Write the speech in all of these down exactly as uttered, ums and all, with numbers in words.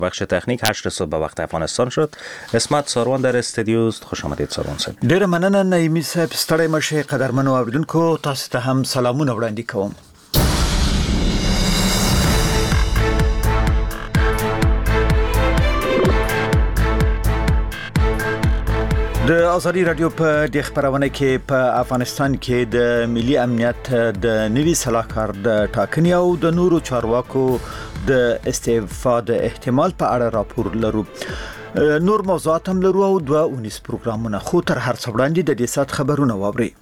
بخش تکنیک هشت صبح به وقت افغانستان شد. اسمت ساروان در استودیو است. خوش آمدید ساروان صاحب. ډیر مننه نایمی صاحب، ستړی مشه. قدرمنو اوریدونکو تاسو ته هم سلامونه وړاندې کوم. د ازادي رادیو په د خبرونه کې په افغانستان کې د ملي امنیت د نوي صلاحکار د ټاکنې او د نورو چارواکو د استعفا د احتمال په اړه راپور لرو. نور موضوعات هم لرو او دوه اونیس پروګرامونه، خو تر هر څه وړاندې د دې سات خبرونه واوري.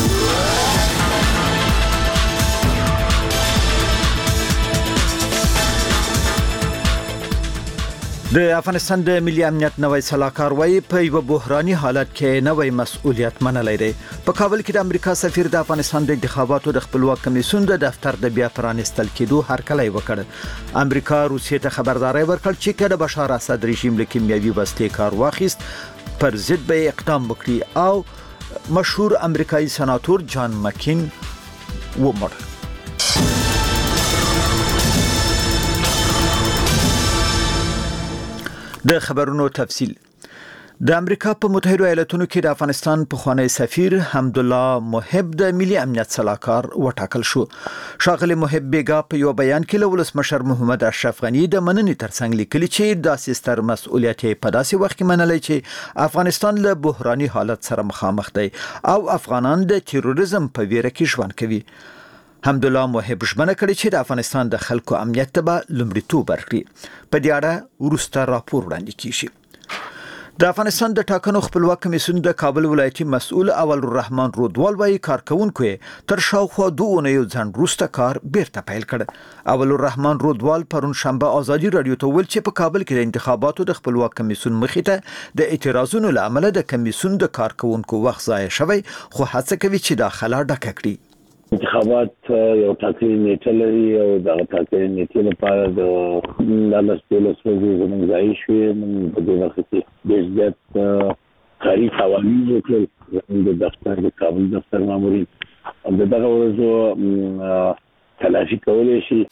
د افغانستان د ملي امنیت نوی صلاحکار وايي په یو بحراني حالت کې نوی مسؤلیت منلای دی. په کابل کې د امریکا سفیر د افغانستان د انتخاباتو د خپلواک کمیسیون د دفتر د بیا پرانستل کېدو هرکلی وکړ. امریکا روسیې ته خبرداري ورکړه چې کله بشار اسد رژیم له کیمیاوي وسلې کار واخیست پر ضد به اقدام وکړي او مشهور امریکایي سناتور جان مکین ومړ. د خبرونو تفصیل. د امریکا په متحده ایالاتونو کې د افغانستان پخوانی سفیر حمدالله محب د ملي امنیت صلاحکار وټاکل شو. شاغلی محب بیگا په یو بیان کې له ولسمشر محمد اشرف غنی د مننې ترڅنګ لیکلي چې داسې ستر مسؤلیت په داسې وخت کې منلای چې افغانستان له بحراني حالت سره مخامخ دی او افغانان د تروریزم په ویره کې ژوند کوي. حمدالله محب ژمنه کړې چې د افغانستان د خلکو امنیت ته به لومړیتوب ورکړي. په دې اړه وروسته راپور وړاندې کیږي. د افغانستان د ټاکنو خپلواک کمیسیون د کابل ولایتي مسؤل اول الرحمن رودوال وايي کارکونکو تر شاوخوا دوه اونیو ځنډ وروسته کار بیرته پیل کړ. اول الرحمن رودوال پرون شنبه ازادي رادیو ته ویل چې په کابل کې د انتخاباتو د خپلواک کمیسیون مخې ته د اعتراضونو له امله د کمیسیون د کارکونکو وخت ضایع شوی، خو هڅه کوي چې دا خلا ډکه کړي. انتخابات یو ټاکلې نیټه لري او دا ټاکلې نیټه لپاره د لاله سپېله سوزي زموږ ځای شوې. موږ په دې وخت کې ډېر زیات کاري قوانین وکړل. زموږ د دفتر د کابل دفتر مامورین د دغه ورځو تلاشي کولی شي.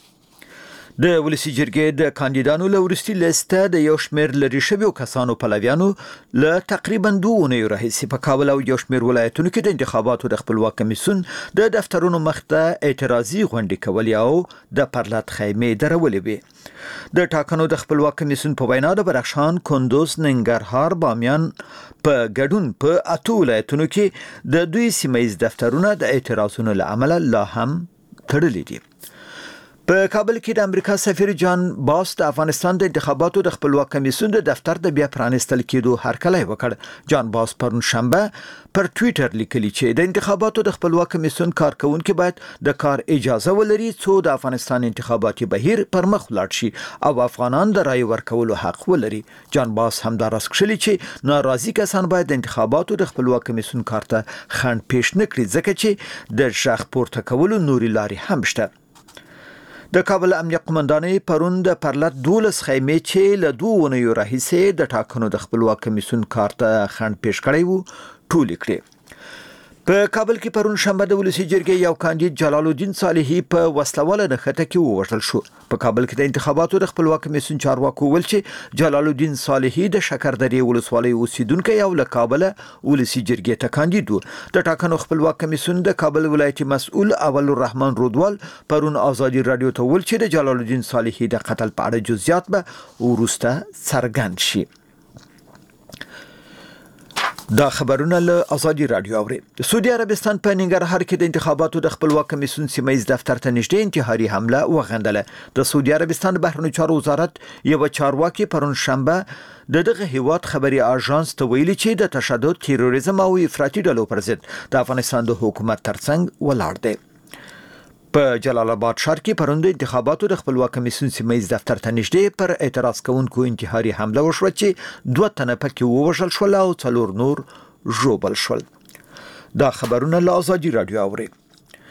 د ولسی جرګې د کاندیدانو له وروستي لیسته د یو شمېر لري شویو کسانو پلویانو له تقریبا دوه اونیو راهیسې په کابل او یو شمېر ولایتونو کې د انتخاباتو د خپلواک کمیسیون د دفترونو مخ ته اعتراضي غونډې کولې او د پرلط خیمې درولې وې. د ټاکنو د خپلواک کمیسیون په وینا د بدخشان، کندوز، ننګرهار، بامیان په ګډون په اته ولایتونو کې د دوی سیمایي دفترونه د اعتراضونو له امله لا هم تړلي دي. په کابل کې د امریکا سفیر جان باس د افغانستان د انتخاباتو د خپلواک کمیسیون د دفتر د بیا پرانستل کېدو هرکلی وکړ. جان باس پرون شنبه پر ټویټر لیکلی چې د انتخاباتو د خپلواک کمیسیون کارکونکو باید د کار اجازه ولري څو د افغانستان انتخاباتي بهیر پر مخ ولاړ شي او افغانان د رای ورکولو حق ولري. جان باس هم دا راسکشلی چې ناراضي کسان باید د انتخاباتو د خپلواک کمیسیون کارته خنډ پیش نه کړي ځکه چې د ژغ پورته کولو نوري لارې هم شته. د کابل امنیت قومندانۍ پرون د پرلط دولس خیمې چې له دوه اونیو راهیسې د ټاکنو د خپلواک کمیسیون کارته خنډ پیش کړی وو ټولې کړې. په کابل کې پرون شنبه د ولسی جرګې یو کاندید جلال الدین صالحي په وسلواله نښته کې ووژل شو. په کابل کې د انتخاباتو د خپلواک کمیسیون چارواکو ویل چې جلال الدین صالحي د شکردرې ولسوالۍ اوسیدونکی او له کابله ولسی جرګې ته کاندید و. د ټاکنو خپلواک کمیسیون د کابل ولایتي مسؤل اول الرحمن رودوال پرون ازادي رادیو ته ویل چې د جلال الدین صالحي د قتل په اړه جزئیات به وروسته څرګند شي. دا خبرونه له ازادي رادیو اوري. سعودي عربستان په ننګرهار کې د انتخاباتو د خپلواک کمیسیون سیمایي دفتر ته نږدې انتحاري حمله وغندله. د سعودي عربستان بهرنیو چارو وزارت یو چارواکي پرون شنبه د دغه هیواد خبري اژانس ته ویلي چې د تشدد، تروریزم او افراطي ډلو پر ضد د افغانستان د حکومت ترڅنګ ولاړ دی. په جلال آباد ښار کې پرون د انتخاباتو د خپلواک کمیسیون سیمایي دفتر ته نږدې پر اعتراض کوونکو انتحاري حمله وشوه چې دوه تنه پکې ووژل شول او څلور نور ژوبل شول. دا خبرونه له ازادي رادیو اوري.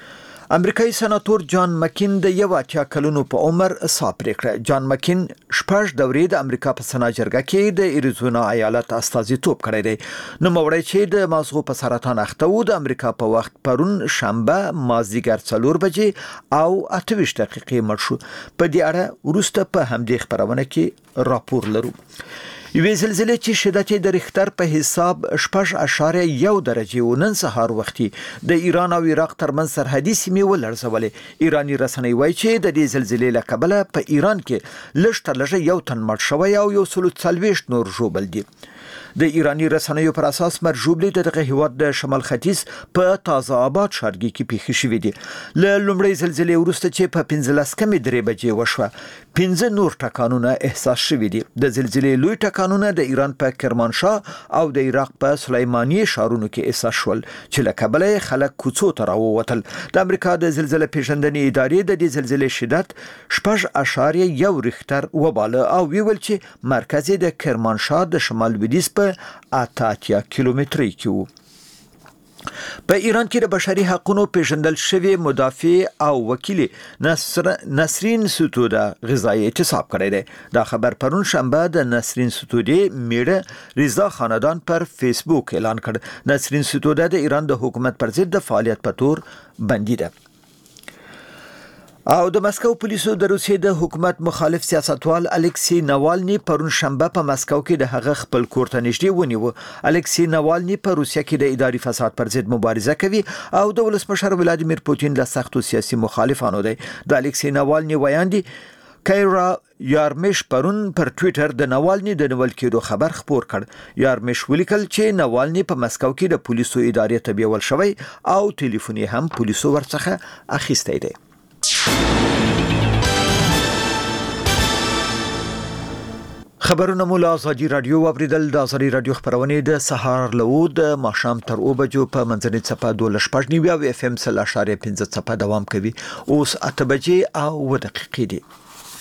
امریکایي سناتور جان مکین د یو اتیا کلونو په عمر ساه پرېکړه. جان مکین شپږ دورې د امریکا په سنا جرګه کې د ایریزونا ایالت استازیتوب کړی دی. نو موړی چې د مازغو په سرطان اخته و د امریکا په وخت پرون شنبه مازدیګر څلور بجې او اته ویشت دقیقې مړ شو. په دې اړه وروسته په همدې خبرونه کې راپور لرو. یوې زلزلې چې شدت یې د ریختر په حساب شپږ اعشاریه یو درجه و نن سهار وختي د ایران او عراق ترمنځ سرحدي سیمې ولړزولې. ایرانی رسنۍ وایي چې د دې زلزلې له کبله په ایران کې لږ تر لږه یو تن مړ شوی او یو سل څلوېښت نور ژوبل دي. د ایرانی رسنیو پر اساس مرګ ژوبلې دغه هیواد د شمال ختیځ په تازه آباد ښارګي کې پیښې شوې دي. له لومړۍ زلزلې وروسته چې په پنځلس کمې درې بجې وشوه پنځه نور ټکانونه احساس شوي دي. د زلزلې لوی ټکانونه د ایران په کرمانشاه او د عراق په سلیمانیه ښارونو کې احساس شول چې له کبله خلک کوڅو ته راووتل. د امریکا د زلزلې پیژندنې ادارې د دې زلزلې شدت شپږ اعشاریه یو ریختر وباله او ویل چې مرکز یې د کرمانشاه د شمال لویدیځ په اته اتیا کیلومتري کې وو. په ایران کې د بشري حقوقو پیژندل شوی مدافع او وکیل نصر نسرین ستوده غذایی اعتصاب کړی دی. دا خبر پرون شنبه د نسرین ستوده میړه رضا خاندان پر فیسبوک اعلان کړ. نسرین ستوده د ایران د حکومت پر ضد د فعالیت په تور بندي ده. او د مسکو پولیسو د روسیې د حکومت مخالف سیاستوال الکسی ناوالني پرون شنبه په مسکو کې د هغه خپل کور ته نږدې ونیو. الکسی ناوالني په روسیه کې د اداري فساد پر ضد مبارزه کوي او د ولسمشر ولادیمیر پوتین له سختو سیاسي مخالفانو دی. د الکسی ناوالني ویاندې کایرا یارمیش پرون پر ټوئیټر د ناوالني د نیول کېدو خبر خپور کړ. یارمیش ولیکل چې ناوالني په مسکو کې د پولیسو ادارې ته بیول شوی او ټلیفون یې هم پولیسو ورڅخه اخیستی دی. خبرونه مو له ازادي رادیو اوریدل. د ازادي رادیو خبرونه د سهار له د ماښام تر او بجو په منځنۍ څپه دوه شپږ نیو او اف ام سل اشاریه پنځه څپه دوام کوي. اوس اته بجې او و دقیقې دي.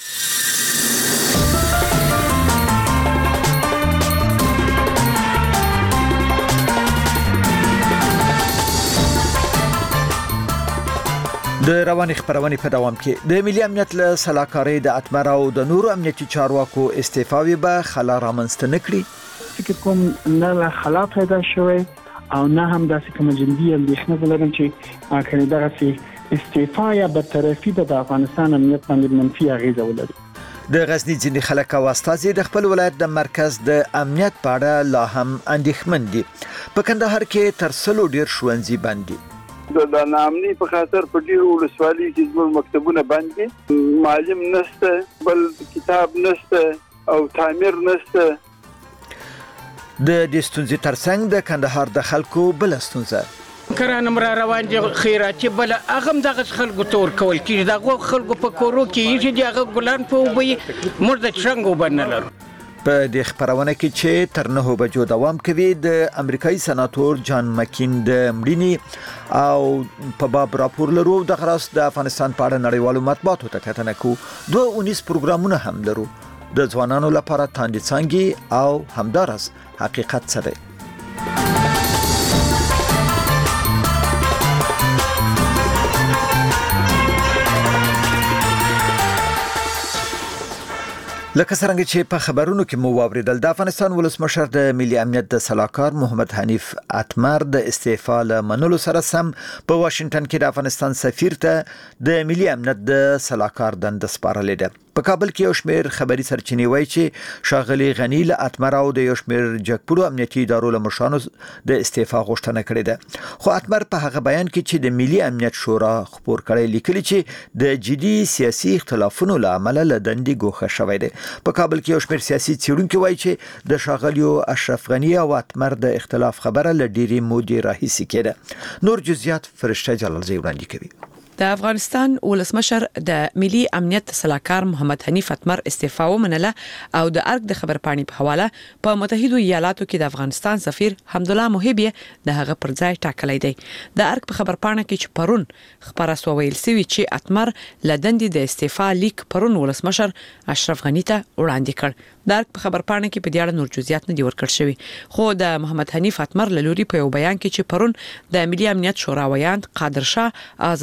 د رواني خبرونه په دوام کې د ملي امنیت له سلاکاري د اتمر او د نورو امنیتي چارواکو استعفاوي به خلا رامنځته نکړي. فکر کوم نه خلا پیدا شوی او نه هم داسې کوم جنبي اندېښنه ولرم چې کله دغه استعفا یا برطرفي د افغانستان امنیت باندې منفي اغیزه ولري. د غزنی ځینې خلک او استازي د خپل ولایت د مرکز د امنیت په اړه لا هم اندېښمن دي. په کندهار کې تر سلو ډیر ښوونځي بند دي. د نامني په خاطر په ډیرو ولسوالۍ کې زموږ مکتبونه بند دي. معلم نشته، بل کتاب نشته او تعمیر نشته. د دې ستونزې ترڅنګ د کندهار د خلکو بل ستونزه کرانه مر روان دي خیراتي بل اغم دغه خلکو تور کول کیږي. دغه خلکو په کورو کې چې دغه ګلان په وبې مرده څنګه وبنلر. په دې خبرونه کې چې تر نه بجو دوام کوي د امریکایي سناتور جان مکین د مړینې او په باب راپور لرو. د خلاص د افغانستان په اړه نړیوالو مطبوعاتو ته کتنه کو. دوه اونیس پروګرامونه هم لرو د ځوانانو لپاره تاندې څنګه او همدارس حقیقت سره. لکه څنګه چې په خبرونو کې مو واوریدل د افغانستان ولسمشر د ملي امنیت د سلاکار محمد حنیف اتمر د استعفا له منلو سره سم په واشنگټن کې د افغانستان سفیر ته د ملي امنیت د سلاکار دنده سپارلې ده. په کابل کې یو شمېر خبري سرچینې وایي چې شاغلي غنی له اتمر او د یو شمېر جګپورو امنیتي ادارو له مشرانو د استعفا غوښتنه کړې ده. خو اتمر په هغه بیان کې چې د ملي امنیت شورا خبر کړی لیکلي چې د جدي سیاسي اختلافونو له امله له دندې ګوښه شوی دی. په کابل کې یو شمېر سیاسي څېړونکي وایي چې د شاغلیو اشرف غنی او اتمر د اختلاف خبره له ډېرې مودې راهیسې کېده. نور جزئیات فرشته جلالزی وړاندې کوي. د افغانستان ولسمشر د ملي امنیت سلاکار محمد حنیف اتمر استعفا ومنله او د ارګ د خبرپاڼې په حواله په متحده ایالاتو کې د افغانستان سفیر حمدالله محبی د هغه پر ځای ټاکلی دی. د ارګ په خبرپاڼه کې چې پرون خبره سو ویل سوي چې اتمر لدندې د استعفا لیک پرون ولسمشر اشرف غنی ته وړاندې کړ. د ارګ په خبرپاڼه کې په دې اړه نور جزئیات نه دي ورکړل شوی. خو د محمد حنیف اتمر له لوري په یو بیان کې چې پرون د ملي امنیت شورا ویاند قادر شاه ازادي رادیو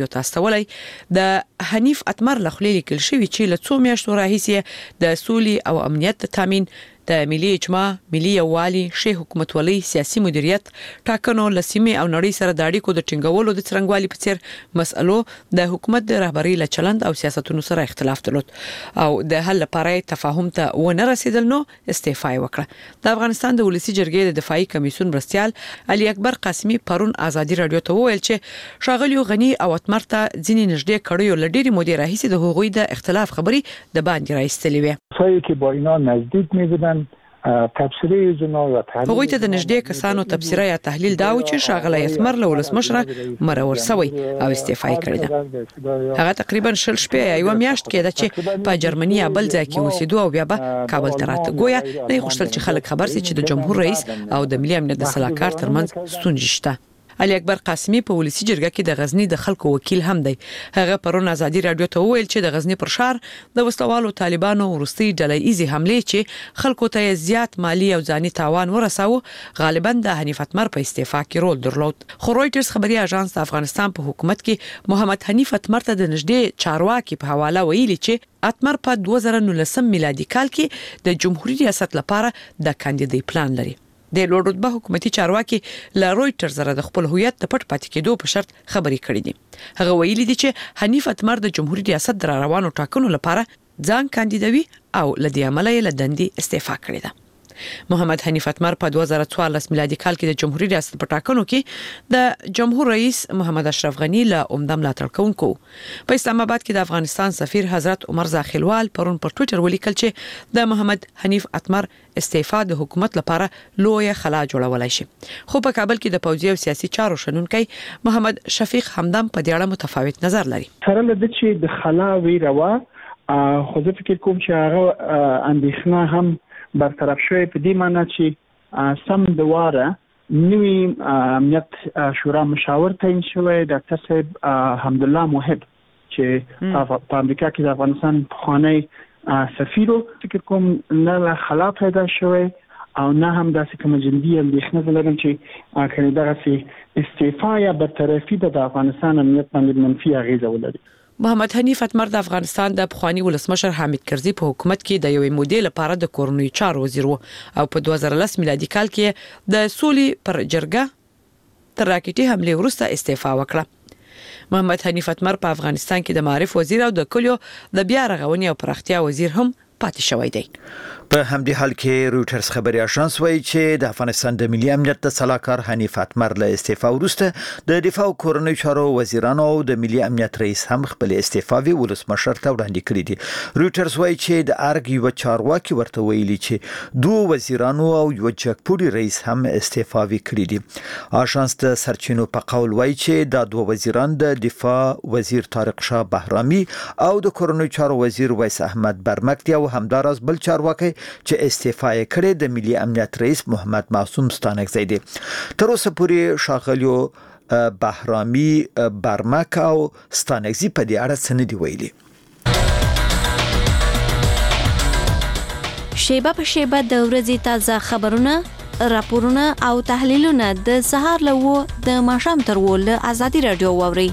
رادیو تاسو ته ولای د حنیف اتمر لخلې لیکل شوی چې له څو میاشتو راهیسې د سولې او امنیت تامین د ملي اجماع ملي یووالي شی حکومتولي سیاسي مدیریت ټاکنو لسیمه او نړۍ سره د اړیکو د ټینګولو د څرنګوالي په څیر مسألو د حکومت د رهبری له چلند او سیاستونو سره اختلاف درلود او د حل لپاره تفاهم ته ونه رسیدل نو استعفا وکړه د افغانستان د ولسی جرګې د دفاعي کمیسیون مرستيال علي اکبر قاسمي پرون ازادي رادیو ته وویل چې شاغلی غنی او اتمر ته ځینې نږدې کړیو لډيري مدیر رئیس د هغوی د اختلاف خبري د باندې راځتلې وي فایی که با اینا نزدیک می‌بودن تفسیری زنا و تحلیل هغوی ته د نږدې کسانو تفسیره یا تحلیل دا و چې شاغلی اتمر له ولسمشره مرور سوی او استعفا یې کړې ده هغه تقریبا شل شپې یا یو میاشت کېده چې په جرمني یا بل ځای کې اوسېدو او بیا به کابل ته راته ګویا نه غوښتل چې خلک خبر سي چې د جمهور رئیس او د ملي امنیت د سلاکار ترمنځ ستونزې شته علي اکبر قاسمي په ولسی جرګه کې د غزنی د خلکو وکیل هم دی هغه پرون ازادي رادیو ته وویل چې د غزنی پر شهر د وسلوالو طالبانو ورستي ډلې ایزي حمله چې خلکو ته زیات مالی او ځاني تاوان ورساو غالبا د حنیف اتمر په استعفا کې رول درلود خو رويټرز خبري اژانس د افغانستان په حکومت کې محمد حنیف اتمر ته د نږدې چارواکي په حواله ویلي چې اتمر په دوه زره نولسم میلادي کال کې د جمهوریت ریاست لپاره د کاندیدای پلان لري د لوړ رتبه حکومتي چارواکي ل رويټرز سره د خپل هویت د پټ پاتې کېدو په شرط خبري کړې دي هغه ویلي دي چې حنیف اتمر د جمهوریت ریاست در روانو ټاکنو لپاره ځان کاندیدوي او لدی عمله له دندې استعفا کړې ده محمد حنیف اتمر په دوه زره څوارلس میلادي کال کې د جمهوریت ریاست په ټاکنو کې د جمهور رئیس محمد اشرف غنی له عمده ملاتړ کوونکو په اسلام آباد کې د افغانستان سفیر حضرت عمر زاخیلوال پرون پر ټوئیټر ولیکل چې د محمد حنیف اتمر استعفا د حکومت لپاره لویه خلا جوړولای شي خو په کابل کې د پوځي او سیاسي چارو شنونکي محمد شفیق حمدان په دې اړه متفاوت نظر لري سره له دې چې د خلا وی روا خو زه فکر کوم چې هغه اندېښنه هم برطرف شوی په دې معنی چې سم دواره نوی امنیت شورا مشاور تعیین شوی ډاکټر صاحب حمدالله موحد چې په امریکا کې د افغانستان خوانی سفیر فکر کوم نه خلا پیدا شوی او نه هم داسې کوم جندي اندېښنه لرم چې کله دغه استعفا یا برطرفي د افغانستان امنیت باندې منفي اغیزه ولري محمد حنیف اتمر د افغانستان د پخوانی ولسمشر حامد کرزي په حکومت کې د یوې مودې لپاره د کورنۍ چارو وزیر و او په دوه زره لس میلادي کال کې د سولې پر جرګه تر راکټي حمله وروسته استعفا وکړه محمد حنیف اتمر په افغانستان کې د معرف وزیر او د کلیو د بیا رغونې او پراختیا وزیر هم پاتې شوی دی په همدې حال کې رويټرز خبري اژانس وایي چې د افغانستان د ملي امنیت د سلاکار حنیف اتمر له استعفا وروسته د دفاع او کورنۍ چارو وزیرانو او د ملي امنیت رئیس هم خپل استعفاوي ولسمشر ته وړاندې کړې دي رويټرز وایي چې د ارګ یو چارواکي ورته ویلي چې دوه وزیرانو او یو جګپوړي رئیس هم استعفاوي کړې دي اژانس د سرچینو په قول وایي چې د دوه وزیران د دفاع وزیر طارق شاه بهرامي او د کورنۍ چارو وزیر ویس احمد برمکتی او همدارس بل چارواکي چې استعفا یې کړې د ملي امنیت رئیس محمد معصوم ستانکزی دی تر اوسه پورې شاغلیو بهرامي برمک او ستانکزی په دې اړه څه نه دی ویلي شیبه په شیبه د ورځې تازه خبرونه راپورونه او تحلیلونه د سهار له د ماښام تر ول ازادي رادیو واوري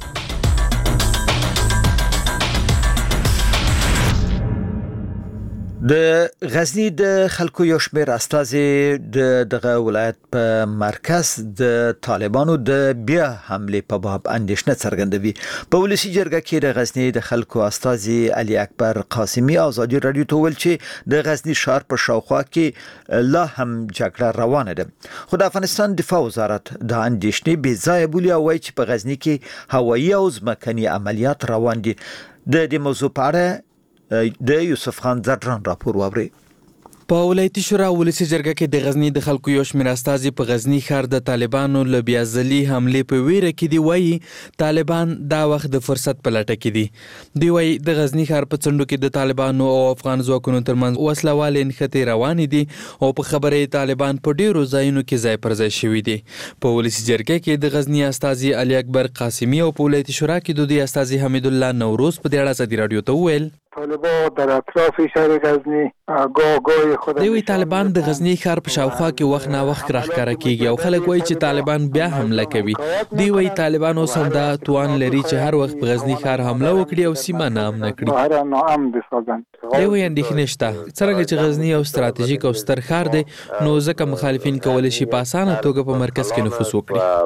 د غزنی د خلکو یو شمېر استازي د دغه ولایت په مرکز د طالبانو د بیا حمله په باب اندېښنه څرګندوي په ولسی جرګه کې د غزنی د خلکو استازي علي اکبر قاسمي ازادي رادیو ته ویل چې د غزنی ښار په شاوخوا کې لا هم جګړه روانه ده خو د افغانستان دفاع وزارت د اندېښنې بې ځایه بولي او وایي چې په غزنی کې هوایي او ځمکني عملیات روان دي د دې موضوع په اړه د یوسف خان زدران راپور واوري په ولایتي شورا ولسی جرګه کې د غزنی د خلکو یو شمېر استازي په غزنی ښار د طالبانو له بیا ځلي حمله په ویره کې دی وایي طالبان دا وخت د فرصت په لټه کې دي دی وایي د غزنی ښار په څنډو کې د طالبانو او افغان ځواکونو ترمنځ وسلوالې نښتې روانې دي او په خبره طالبان په ډیرو ځایونو کې ځای پر ځای شوي دي په ولسی جرګه کې د غزنی استازي علي اکبر قاسمي او په ولایتي شورا کې د دوی استازي حمید الله نوروز په دې اړه ازادي رادیو ته وویل طالبان در اطراف شهر غزنی گاه گاه خود دوی طالبان د غزنی ښار په شاوخوا کې وخت نا وخت راښکاره کیږي او خلک وایي چې طالبان بیا حمله کوي. دوی وایي طالبان اوس هم دا توان لري چې هر وخت په غزنی ښار حمله وکړي او سیمه ناامنه کړي. دوی وایي اندېښنې شته څرنګه چې غزنی یو ستراتیژیک او ستر ښار دی نو ځکه مخالفین کولی شي په اسانه توګه په مرکز کې نفوذ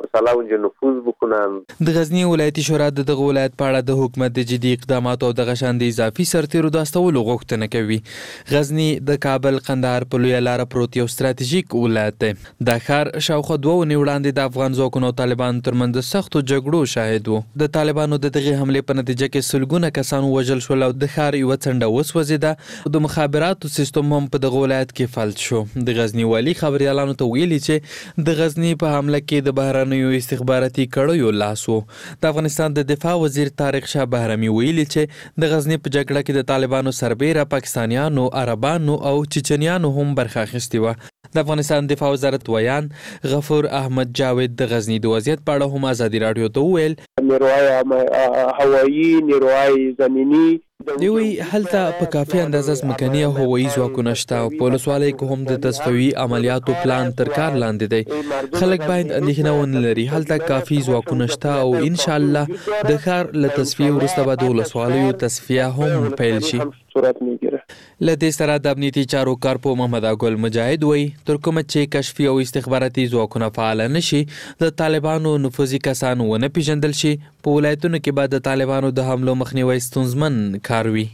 وکړي. د غزنی ولایتي شورا د دغه ولایت په اړه د حکومت د جدي اقداماتو او دغه شان د اضافي سرتیرو د استولو غوښتنه کوي. غزنی د کابل قندهار په لویه لاره پروت یو ستراتیژیک ولایت دی. دا ښار شاوخوا دوه اونۍ وړاندې د افغان ځواکونو او طالبانو ترمنځ د سختو جګړو شاهد و. د طالبانو د دغې حملې په نتیجه کې سلګونه کسان ووژل شول او د ښار یوه څنډه وسوځېده او د مخابراتو سیستم هم په دغه ولایت کې فلج شو. د غزنی والي خبریالانو ته ویلي چې د غزنی په حمله کې د بهرنیو استخباراتي کړیو لاس و. د افغانستان د دفاع وزیر طارق شاه بهرامي ویلي چې د غزنی په جګړه کې د طالبانو سربیره پاکستانیانو، عربانو او چچنیانو هم برخه اخیستې وه. د افغانستان دفاع وزارت ویان غفور احمد جاوید د غزنی د وضعیت په اړه هم ازادي راډیو ته وویل نیروهای هوایی، نیروهای زمینی دوی هلته په کافي اندازه ځمکني او هوایي ځواکونه شته او په ولسوالۍ کې هم د تصفیوي عملیاتو پلان تر کار لاندې دی. خلک باید اندېښنه ونه لري. هلته کافي ځواکونه شته او ان شاء الله د ښار له تصفیې وروسته به د ولسوالیو تصفیه هم پیل شي. له دې سره د امنیتي چارو کارپو محمد اګل مجاهد وایي تر کومه چې کشفي او استخباراتي ځواکونه فعال نه شي د طالبانو نفوذي کسان ونه پیژندل شي په ولایتونو کې به د طالبانو د حملو مخنیوی ستونزمن کار وي.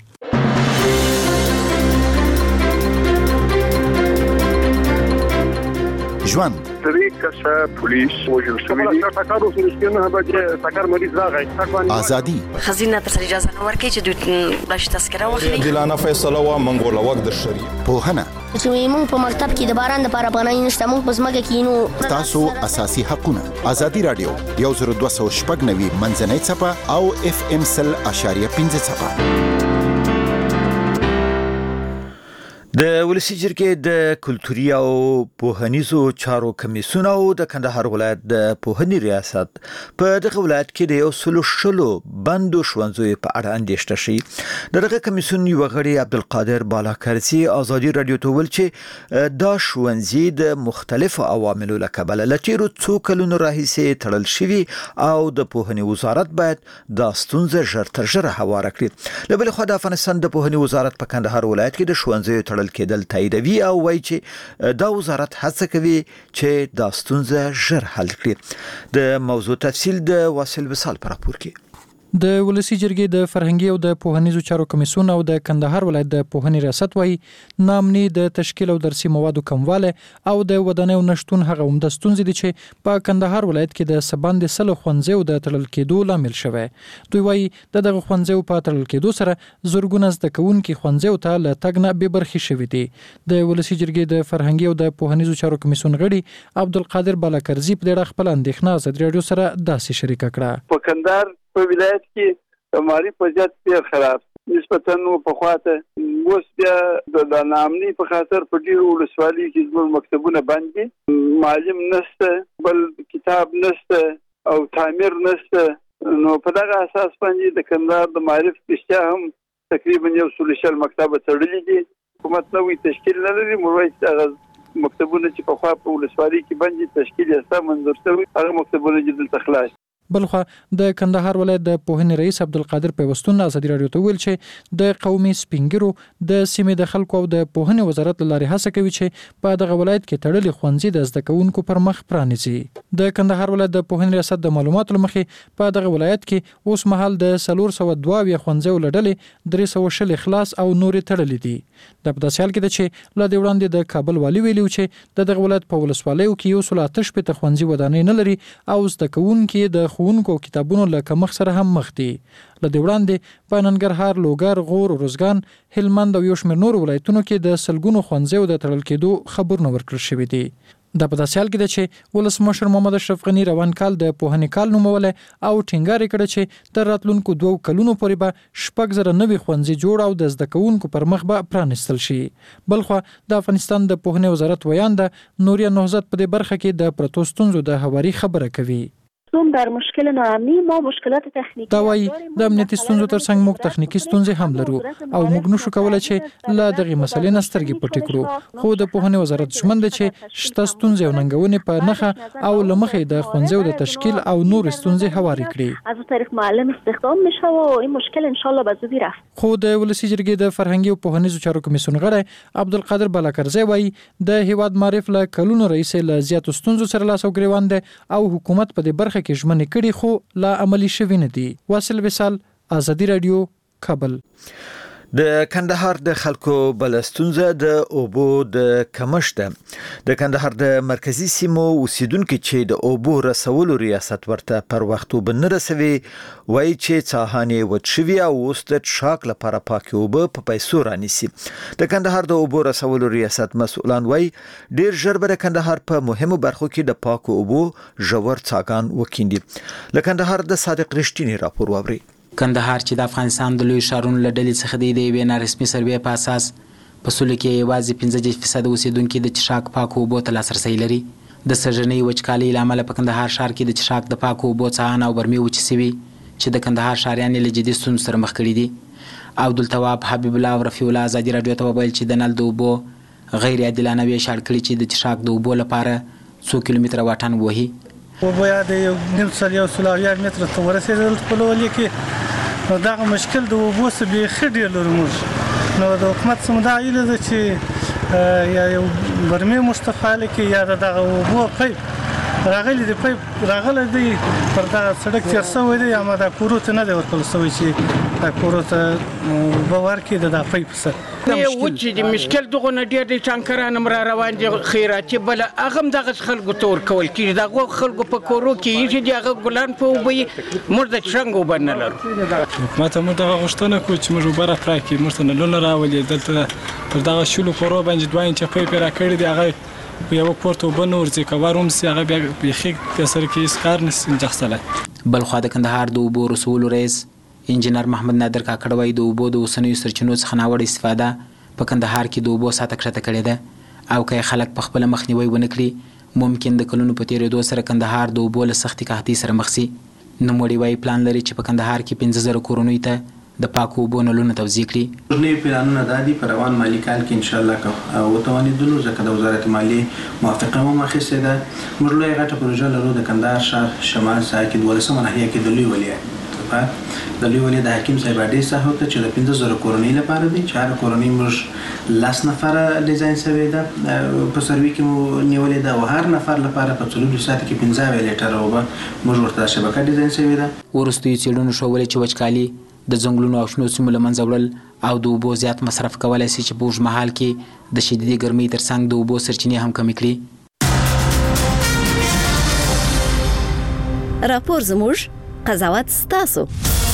ژوند درې کسه پولیس وژل شوي دي. ټکر وشو چې نه به ټکر مریض راغی. ازادي خزینه تر سره اجازه نه ورکړي چې دوی بلش تذکره واخلي. عادلانه فیصله و منګول وخت د شری پوهنه چې موږ په مکتب کې د باران د لپاره پناه نشته موږ په ځمکه کې نو تاسو اساسي حقونه. ازادي رادیو یو زر دوه سوه شپږ نوي منځنۍ چپه او اف ام سل اشاریه پنځه چپه. د ولسی جرګې د کلتوري او پوهنیزو چارو کمیسیون او د کندهار ولایت د پوهنې ریاست په دغه ولایت کې د یو سلو شلو بندو ښوونځیو په اړه اندېښنه شي. دغه کمیسیون یو غړي عبدالقادر بالاکرزي ازادي رادیو ته ویل چې دا ښوونځي د مختلفو عواملو له کبله له تیرو څو کلونو راهیسې تړل شوي او د پوهنې وزارت باید دا ستونزه ژر تر ژره هواره کړي. له بلې خوا د افغانستان د پوهنې وزارت په کندهار ولایت کې د ښوونځیو تړل کېدل تاییدوي او وایي چې دا وزارت هڅه کوي چې دا ستونزه ژر حل کړي. د موضوع تفصیل د واصل وصال پر راپور کې. د ولسی جرګې د فرهنګي او د پوهنیزو چارو کمیسیون او د کندهار ولایت د پوهنې ریاست وایي نامني د تشکیل او درسي موادو کمواله او د ودانیو نشټون هغه عمده ستونزې دي چې په کندهار ولایت کې د سباند سلو ښوونځیو د تړل کېدو لامل شوی. دوی وایي د دغه ښوونځیو په تړل کېدو سره زورګونه زده کوونکي ښوونځیو ته له تګ نه بې برخې شوي دي. د ولسی جرګې د فرهنګي او د پوهنیزو چارو کمیسیون غړي عبدالقادر بالاکرزي په دې اړه خپل اندېښنه ازادي راډیو سره داسې شریکه کړه. په کندهار په ولایت کې مالی وضعیت ډېر خراب نسبتاً په خواته اوس بیا د نامني په خاطر په ډېرو ولسوالۍ کې زموږ مکتبونه بند دي. معلم نشته، بل کتاب نشته او تعمیر نشته. نو په دغه اساس باندې د کندهار د معرف رښتیا هم تقریبا یو سل شل مکتبه تړلي دي. حکومت نوې تشکیل نه لري. موږ هغه مکتبونه چې په خوا په ولسوالۍ کې بند دي تشکیل یې سم منظور شوی هغه مکتبونه چې دلته خلاص. بلخوا د کندهار ولایت د پوهنې رئیس عبدالقادر پیوستون ازادي راډیو ته ویل چې د قومي سپینګرو د سیمې د خلکو او د پوهنې وزارت له لارې هڅه کوي چې په دغه ولایت کې تړلي ښوونځي د زده کوونکو پر مخ پرانیزي. د کندهار ولایت د پوهنې ریاست د معلوماتو لمخې په دغه ولایت کې اوس مهال د څلور سوه دوه اویا ښوونځیو له ډلې درې سوه شل خلاص او نورې تړلي دي. دا په داسې حال کې ده چې له دې وړاندې د کابل والي ویلي چې د دغه ولایت په ولسوالیو کې یو سل اته شپېته ښوونځي ودانۍ نه لري او زده کوونکي د ښوونکو کتابونو له کمښت سره هم مخ دي. له دې وړاندې په ننګرهار، لوګر، غور، روزګان، هلمند او یو شمېر نورو ولایتونو کې د سلګونو ښوونځیو د تړل کېدو خبرونه ورکړل شوي دي. دا په داسې حال کې ده چې ولسمشر محمد اشرف غني روان کال د پوهنې کال نومولی او ټینګار یې کړی چې تر راتلونکو دوو کلونو پورې به شپږ زره نوي ښوونځي جوړ او د زده کوونکو پر مخ به پرانیستل شي. بلخوا د افغانستان د پوهنې وزارت ویان ده نوریا نهضت په دې برخه کې د پرتو ستونزو د هواري خبره کوي. مصدوم در مشکل ناامنی ما مشکلات تخنیکی دا وایي د امنیتي ستونزو ترڅنګ موږ تخنیکی ستونزې هم لرو او موږ نشو کولای چې له دغه مسلې نه سترګې پټې کړو خو د پوهنې وزارت ژمن ده چې شته ستونزې او ننګونې په نښه او له مخې د ښوونځیو د تشکیل او نور ستونزې هوارې کړي. از طریق معلم استخدام میشه و این مشکل ان شاء الله به زودی رفت. خو د ولسی جرګې د فرهنګي او پوهنیزو چارو کمیسیون غړی عبدالقادر بالاکرزی وایي د هیواد معرف له کلونو رئیس له زیاتو ستونزو سره لاس او ګریوان ده او حکومت په دې برخه کې ژمنې کړي خو لا عملی شوي نه دي. واصل وصال، آزادي رادیو، کابل. د کندهار د خلکو بلستونزه د اوبو د کمښت ده. د کندهار د مرکزی سیمو اوسیدونکو چې د اوبو رسولو ریاست ورته پر وختو بن رسوي وایي چې څاهانې وچوي او اوس د شاک لپاره پاکي اوبه په پیسو رانیسي. د کندهار د اوبو رسولو ریاست مسؤلان وایي ډیر ژر به د کندهار په مهمو برخو کې د پاکو اوبو ژور څاګان وکیندي. له کندهار د صادق رښتینی راپور واوري. کندهار چې د افغانستان د لوی ښارونو له ډلې څخه دی د یوې نارسمي سروې په اساس په سلو کې یوازې پنځه فیصد اوسیدونکي د چشاک پاکو اوبو ته لاسرسی لري. د سږنۍ وچکالۍ له امله په کندهار ښار کې د چشاک د پاکو اوبو څاهان او برمې وچې سوي چې د کندهار ښاریان له جدي ستونزو سره مخ کړي دي. عبدالتواب حبیب الله او رفیع الله ازادي راډیو ته وویل چې د نل د اوبو غیر عادلانه ویش اړ کړي چې د چشاک د اوبو لپاره څو کیلومتره واټن وهي. اوبه یا د یو نیم سل یو سل اویا متره ته ورسېدل په لولې کې نو دغه مشکل د اوبو څخه بیخي ډېر لرو موږ. نو د حکومت څخه دا هیله ده چې یا یو برمې موږ ته فعاله کړي یا د دغه اوبو پیپ راغلی دی پیپ راغلی دی پر دغه سړک تېر سوی دی اما دا کورو ته نه دی ورکړل سوی چې دا کورو ته اوبه ورکړي د دا پیپ سره. وچې دي مشکل دغه نه ډېر دی ټانکران هم را روان دي خیراتي بله هغه هم دغسې خلکو ته ورکول کېږي د هغو خلکو په کورو کې ایښي دي هغه ګلان په اوبه یې موږ د څرنګه اوبه نه لرو. حکومت موږ دغه غوښتنه کوو چې موږ اوبه راکړه کړي موږ ته نلونه راولي دلته پر دغه شلو کورو باندې دوه انچه پیپ یې راکړي دي هغه په یوه کور ته اوبه نه ورځي که ور ومسي هغه بیا بیخي په سر کې هېڅ کار نشي انجاستلی. بلخوا د کندهار د اوبو رسولو رئیس انجینر محمد نادر کاکړ وایي د اوبو د اوسنیو سرچینو څخه ناوړه استفاده په کندهار کې د اوبو سطحه کښته کړې ده او که یې خلک په خپله مخنیوی ونه کړي ممکن د کلونو په تېرېدو سره کندهار د اوبو له سختې قحطۍ سره مخ سي. نوموړي وایي پلان لري چې په کندهار کې پنځه زره کورنیو ته د پاکو اوبو نلونه توزیع کړي. نوي پلانونه دا دي په روان مالي کال کې انشاءالله که وتوانېدلو ځکه د وزارت مالیې موافقه هم اخیستې ده. موږ لویه غټه پروژه لرو د کندهار ښار شمال ساحه کې دولسمه ناحیه کې د لوی ولیعهد د لوی ولیعهد د حکیم صاحب اډې ساحو ته چې د پنځه زره کورنۍ لپاره دي چې هره کورنۍ موږ لس نفره ډیزاین شوې ده په سروي کې مو نیولې ده او هر نفر لپاره په څلور ساعت کې پنځه اویا لیټره اوبه موږ ورته شبکه ډیزاین شوې ده. وروستیو څېړنو ښودلې چې وچکالي د ځنګلونو او شنو سیمو له منځه وړل او د اوبو زیات مصرف کولی شي چې په اوږد مهال کې د شدیدې ګرمۍ ترڅنګ د اوبو سرچینې هم کمې کړي. راپور زموږ قضاوت ستاسو.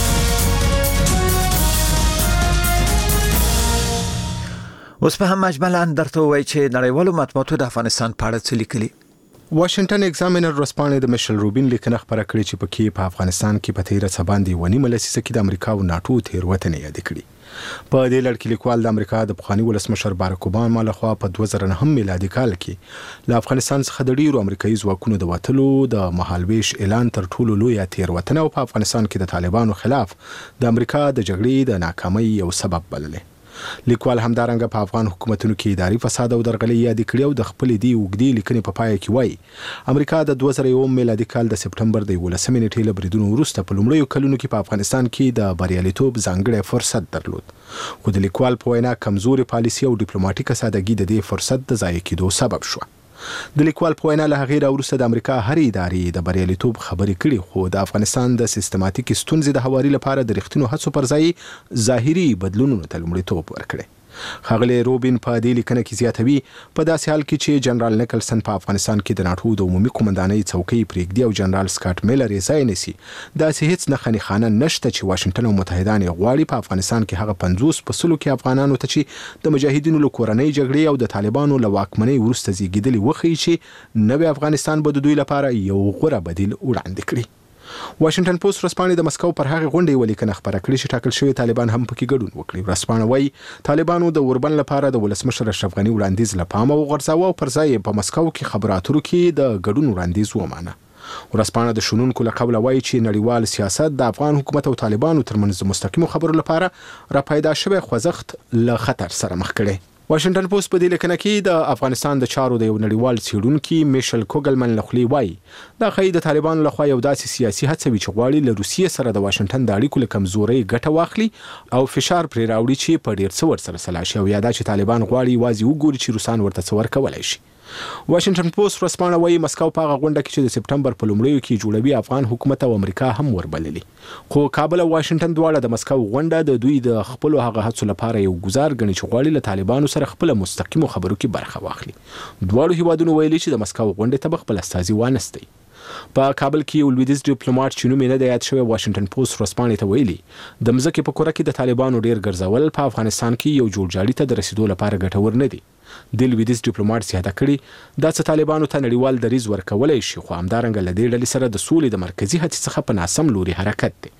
اوس په هم مجملا درته وایي چې نړیوالو مطبوعاتو د افغانستان په اړه څه لیکلي. واشنگټن ایگزامینر ورځپاڼې د میشل روبین لیکنه خپره کړې چې پکې په افغانستان کې په تیره څه باندې ونی ملسیسه کې د امریکا او ناتو تیروتنې یاد کړې. په دې لړ کې لیکوال د امریکا د پخواني ولسمشر باراک اوباما لخوا په دوه زره نهم میلادي کال کې له افغانستان څخه د ډیرو امریکایي ځواکونو د وتلو د مهالویش اعلان تر ټولو لویه تیروتنه او په افغانستان کې د طالبانو خلاف د امریکا د جګړې د ناکامۍ یو سبب بللې. لیکوال همدارنګه په افغان حکومتونو کې اداري فساد او درغلي یاد کړي او د خپل دی وګړي لیکنې په پای کې وایي امریکا د دوه زره یو میلادي کال د سپټمبر د یولسمې نیټې له بریدونو وروسته په لومړیو کلونو کې په افغانستان کې د بریالیتوب ځانګړی فرصت درلود خو د لیکوال په وینا کمزوري پالیسي او ډیپلوماټیکه سادهګي د دې فرصت د ضایع کېدو سبب شو. د لیکوال په وینا له هغې راوروسته د امریکا هرې ادارې د بریالیتوب خبرې کړي خو د افغانستان د سیستماتیک ستونزې د هواري لپاره د رښتینو هڅو پر ځای ظاهري بدلونونو ته لومړیتوب ورکړي. ښاغلی روبین په دې لیکنه کې زیاتوي په داسې حال کې چې جنرال نیکلسن په افغانستان کې د ناټو د عمومي قومندانۍ څوکۍ پرېږدي او جنرال سکاټ میلر یې ځای نیسي داسې هیڅ نښه نښانه نشته چې واشنګټن او متحدان یې غواړي په افغانستان کې هغه پنځوس په سلو کې افغانانو ته چې د مجاهدینو له کورنۍ جګړې او د طالبانو له واکمنۍ وروسته زیږېدلي وښیي چې نوی افغانستان به د دوی لپاره یو غوره بدیل وړاندې کړي. واشنگټن پوسټ ورځپاڼې د مسکو پر هغه غونډې یوه لیکنه خپره کړې چې ټاکل شوي طالبان هم پکې ګډون وکړي. ورځپاڼه وایي طالبانو د اوربند لپاره د ولسمشر اشرف غني وړاندیز له پامه وغورځاوه او پر ځای په مسکو کې خبرو اترو کې د ګډون وړاندیز ومانه. ورځپاڼه د شنونکو له قوله وایي چې نړیوال سیاست د افغان حکومت او طالبانو ترمنځ د مستقیمو خبرو لپاره راپیدا شوی خوځښت له خطر سره مخ کړي. واشنگټن پوسټ په دې لیکنه کې د افغانستان د چارو د یو نړیوال څېړونکي میشل کوګلمن له خولې وایي دا ښایي د طالبانو لخوا یو داسې سیاسي هڅه وي چې غواړي له روسیې سره د واشنگټن د اړیکو له کمزورۍ ګټه واخلي او فشار پرې راوړي چې په ډېر څه ورسره سلا شي او یا دا چې طالبان غواړي یوازې وګوري چې روسان ورته څه ورکولی شي. واشنگټن پوسټ ورځپاڼه وایي مسکو په هغه غونډه کې چې د سپټمبر په لومړیو کې جوړوي افغان حکومت او امریکا هم وربللي، خو کابل او واشنگټن دواړه د مسکو غونډه د دوی د خپلو هغه هڅو لپاره یو ګزار ګڼي چې غواړي له طالبانو سره خپل مستقیمو خبرو کې برخه واخلي. دواړو هیوادونو ویلي چې د مسکو غونډې ته خپل استازي وانستي. په کابل کې یو لویدیځ ډیپلوماټ چې نوم یې نه دی یاد شوی واشنگټن پوسټ ورځپاڼې ته ویلي د مځکې په کوره کې د طالبانو ډیر ګرځول په افغانستان کې یو جوړجاړي ته د رسیدو لپاره ګټور نه دي. د لویدیځ ډیپلوماټ زیاته کړي دا چې طالبانو ته نړیوال دریځ ورکولی شي، خو همدارنګه له دې ډلې سره د سولې د مرکزي هڅې څخه په ناسم لوري حرکت دی.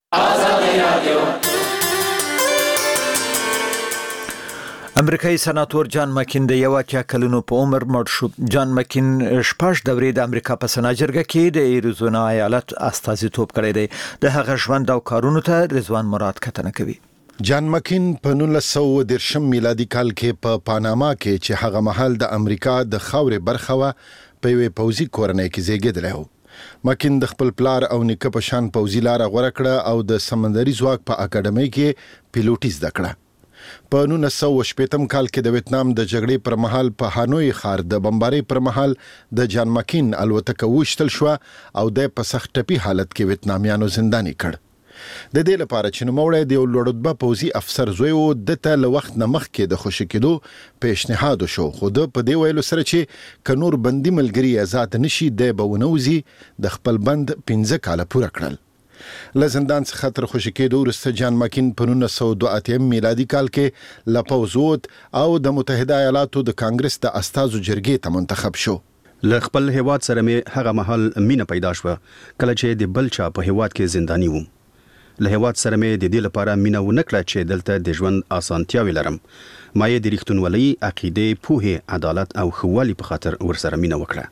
امریکایي سناتور جان مکین د یو اتیا کلونو په عمر مړ شو. جان مکین شپږ دورې د امریکا په سنا جرګه کې د ایریزونا ایالت استازیتوب کړی دی. د هغه ژوند او کارونو ته رضوان مراد کتنه کوي. جان مکین په نولس سوه دېرشم میلادي کال کې په پا پاناما کې چې هغه مهال د امریکا د خاورې برخه وه په یوې پوځي کورنۍ کې زیږېدلی و. مکین د خپل پلار او نیکه په شان پوځي لاره غوره کړه او د سمندري ځواک په اکاډمۍ کې پیلوټي زده کړه. په نولس سوه شپېتم کال کې د ویتنام د جګړې پر مهال په هانوی ښار د بمبارۍ پر مهال د جان مکین الوتکه وشتل شو او د په سخت ټپي حالت کې ویتنامیانو زنداني کړ. د دې لپاره چې نوموړی د یو لوړ رتبه پوځي افسر زوی و، دته له وخت نه مخکې د خوشي کېدو پیشنهاد وشو، خو د په دې ویلو سره چې که نور بندي ملګري آزاد نشي دی به ونوځي د خپل بند پنځه کاله پوره کړل. له زندان څخه تر خوشي کېدو وروسته جان مکین په نولس سوه دوه اتیا میلادي کال کې له پوځ ووت او د متحده ایالاتو د کانګرس د استازو جرګې ته منتخب شو. له خپل هیواد سره مې هغه مهال مینه پیدا شوه کله چې د بل چا په هیواد کې زنداني وم. له هیواد سره مې د دې لپاره مینه ونه کړه چې دلته د ژوند اسانتیاوې لرم. ما یې د رښتونولۍ، عقیدې، پوهې، عدالت او ښهوالي په خاطر ورسره مینه وکړه.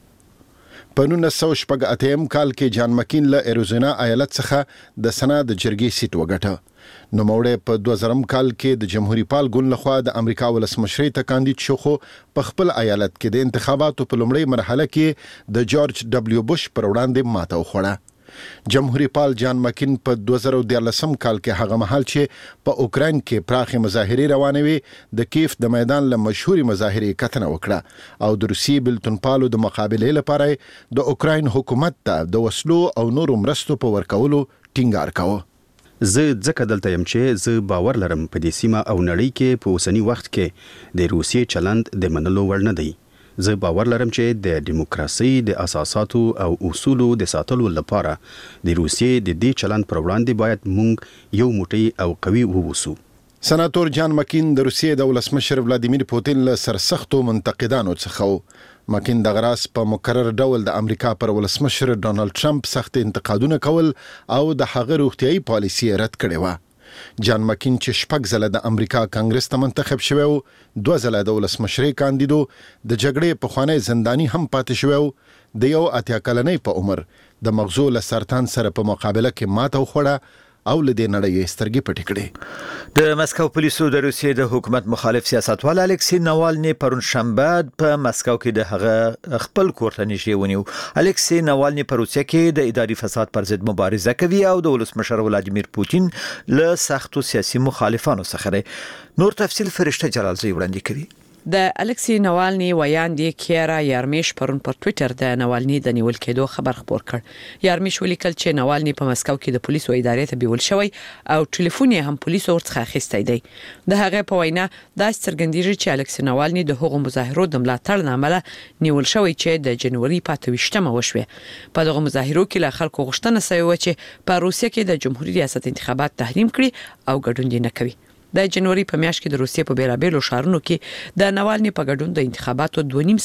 په نولس سوه شپږ اتیا کال کې جان مکین له ایریزونا ایالت څخه د سنا د جرګې سیټ وګټه. نوموړی په دوه زرم کال کې د جمهوریت پال ګوند لخوا د امریکا ولسمشرۍ ته کاندید شو، خو په خپل ایالت کې د انتخاباتو په لومړۍ مرحله کې د جورج ډبلیو بوش پر وړاندې ماته وخوړه. جمهوریت پال جان مکین په دوه زره دیارلسم کال کې هغه مهال چې په اوکراین کې پراخې مظاهرې روانې وې د کیف د میدان له مشهوري مظاهرې کتنه وکړه او د روسي بلتون پالو د مقابلې لپاره د اوکراین حکومت ته د وسلو او نورو مرستو په ورکولو ټینګار کاوه. زه ځکه دلته یم چې زه باور لرم په دې سیمه او نړۍ کې په اوسني وخت کې د روسیې چلند د منلو وړ نه دی. زه باور لرم چې د دیموکراسي د اساساتو او اصولو د ساتلو لپاره د روسیې د دې چلند پر وړاندې باید موږ یو موټی او قوي ووسو. سناتور جان مکین د روسیې د ولسمشر ولادیمیر پوتین له سرسختو منتقدانو څخه و. مکین د غراس په مکرر ډول د امریکا پر ولسمشر ډونالد ټرمپ سخت انتقادونه کول او د هغه روغتیايي پالیسي رد کړې و. جان مکین چې شپږ ځله د امریکا کانګرس ته منتخب شوی و، دوه ځله د ولسمشرۍ کاندید و، د جګړې پخوانی زنداني هم پاتې شوی و، د یو اتیا کلنۍ په عمر د مغزو له سرطان سره په مقابله کې ماته وخوړه او له دې نړۍ سترګې پټې کړې. د مسکو پولیسو د روسیې د حکومت مخالف سیاستوال الکسی ناوالني پرون شنبه په مسکو کې د هغه خپل کور ته نږدې ونیو. الکسی ناوالني په روسیې کې د اداري فساد پر ضد مبارزه کوي او د ولسمشر ولادیمیر پوتین له سختو سیاسي مخالفانو څخه دی. نور تفصیل فرشته جلالزی وړاندې کوي. د الکسی ناوالني ویاندې کیرا یارمیش پرون پر ټوئیټر د ناوالني د نیول کېدو خبر خبر کړ. یارمیش ولیکل چې ناوالني په مسکو کې د پولیسو ادارې ته بیول شوی او ټلیفون یې هم پولیسو ورڅخه اخیستی دی. د هغه په وینا دا څرګندېږي چې الکسی ناوالني د هغو مظاهرو د ملاتړ نه عمله نیول شوی چې د جنوري په اته ویشتمه وشوه. په دغه مظاهرو کې له خلکو غوښتنه شوې و چې په روسیې کې د جمهوریت ریاست انتخابات تحریم کړي او ګډون نه کوي. د جنوري په میاشت کې د روسیې په بیلابېلو ښارونو کې د ناوالني په ګډون د انتخاباتو دوه نیم سوه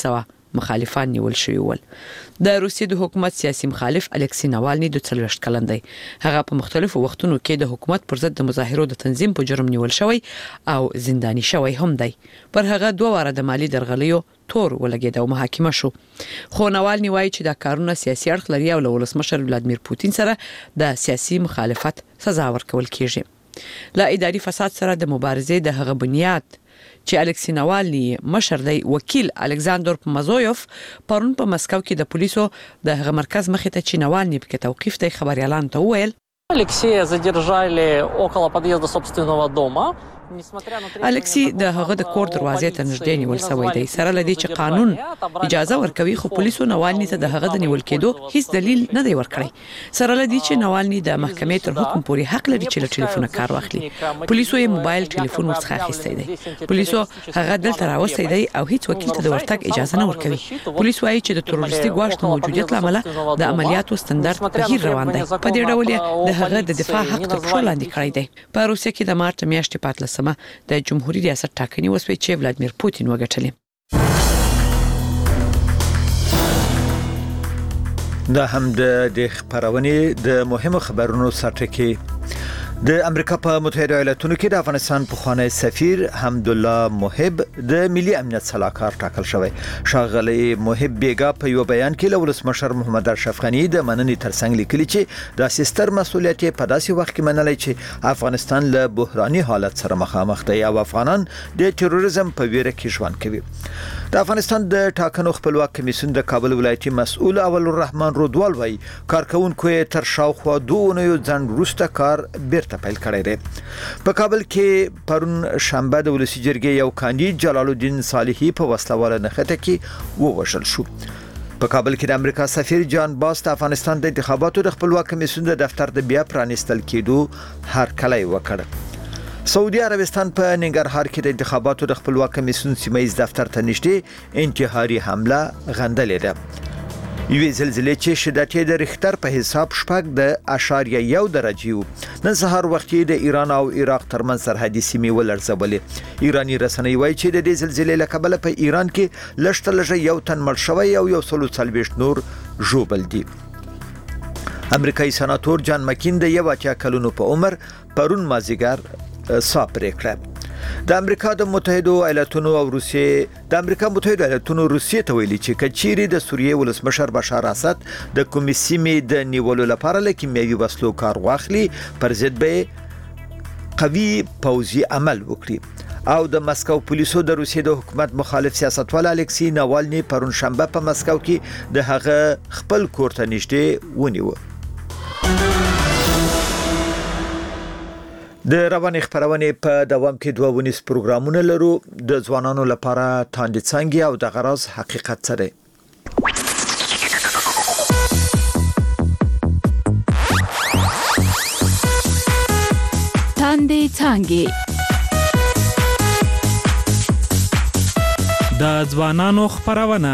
مخالفان نیول شوي ول. د روسیې د حکومت سیاسي مخالف الکسی ناوالني د څلوېښت کلن دی. هغه په مختلفو وختونو کې د حکومت پر ضد د مظاهرو د تنظیم په جرم نیول شوی او زنداني شوی هم دی. پر هغه دوه واره د مالی درغلیو تور ولګید او محاکمه شو. خو ناوالني وایي چې دا کارونه سیاسي اړخ لري او له ولسمشر ولادمیر پوتین سره د سیاسي مخالفت سزا ورکول کیږي. لا اداري فساد سره د مبارزې د هغه بنیاد چې الکسی ناوالني مشر دی وکیل الکساندر پمازویوف پرون په مسکو کې د پولیسو د هغه مرکز مخې ته چې ناوالني په توقيف دی خبريالان ته وویل Алексея задержали около подъезда собственного дома. الکسی د هغه د کور دروازې ته نږدې نیول شوی دی. سره لدی چې قانون اجازه ورکوي خو پولیسو ناوالني ته د هغه د نیول کېدو هیڅ دلیل نه دی ورکړی. سره لدی چې ناوالني د محکمې تر حکم پورې حق لري چې له ټلیفون کار واخلي. پولیسو یې موبایل ټلیفون ورڅخه اخیستی دی. پولیسو هغه دلته راوستی دی او هیڅ وکیل ته د ورتګ اجازه نه ورکوي. پولیس وایي چې د تروریستي ګواښ د موجودیت لامل د عملیاتو ستاندرد بهیر روان دی. په دې ډول د هغه د دفاع حق تر پښو لاندې کړی دی. په روسیه کې د مارچ میاشتې پاتلسمه د جمهوریت ریاست ټاکنې وسوي چې ولادمیر پوتین وګټلې. دا هم د خبرونې د مهمو خبرونو سرټکی. د امریکا په متحده ایالاتونو کې د افغانستان پخوانی سفیر حمدالله محب د ملي امنیت سلاکار ټاکل شوی. ښاغلی محب بیګا په یو بیان کې له ولسمشر محمد اشرف غني د مننې ترڅنګ لیکلي چې دا سیستر مسولیت په داسې وخت کې منلای چې افغانستان له بحراني حالت سره مخامخ دی او افغانان د تروریزم په ویره کې ژوند کوي. د افغانستان د ټاکنو خپلواک کمیسیون د کابل ولایتي مسؤل اول الرحمن رودوال وایي کارکونکو تر شاوخوا دوه اونیو ځنډ وروسته کار بیرته پیل کړی دی. په کابل کې پرون شنبه د ولسی جرګې یو کاندید جلال الدین صالحي په وسلواله نښته کې ووژل شو. په کابل کې د امریکا سفیر جان باس د افغانستان د انتخاباتو د خپلواک کمیسیون د دفتر د بیا پرانیستل کېدو هرکلی وکړ. سعودي عربستان په ننګرهار کې د انتخاباتو د خپلواک کمیسیون سیمایي دفتر ته نږدې انتحاري حمله غندلې ده. یوې زلزلې چې شدت یې د ریختر په حساب شپږ د اشاریه یو درجه و. نن سهار وخت د ایران او عراق ترمنځ سرحدي سیمې ولړزولې. ایرانی رسنۍ وایي چې د دې زلزلې له کبله په ایران کې لږ لږ یو تن مړ شوی او یو سل څلوېښت نور ژوبل دي. امریکایي سناتور جان مکین د یو اتیا کلونو په عمر پرون مازیګر صاحب پریکړه. د امریکا د متحده ایالاتونو او روسیې د امریکا متحده ایالاتونو روسیې ته ویلي چې کچيري د سوریې ولسمشر بشار اسد د کومې سیمې د نیولو لپاره له کیمیاوي وسلو کار واخلي پر ضد به قوي پوځي عمل وکړي. او د مسکو پولیسو د روسیې د حکومت مخالف سیاستوال الکسی ناوالني پرون شنبه په مسکو کې د هغه خپل کور ته نږدې ونیو. د رواني خبرونه په دوام کې دوه ونیس پروګرامونه لرو. د ځوانانو لپاره تاندې څنګه او د غراز حقیقت سره تاندې څنګه د ځوانانو خبرونه.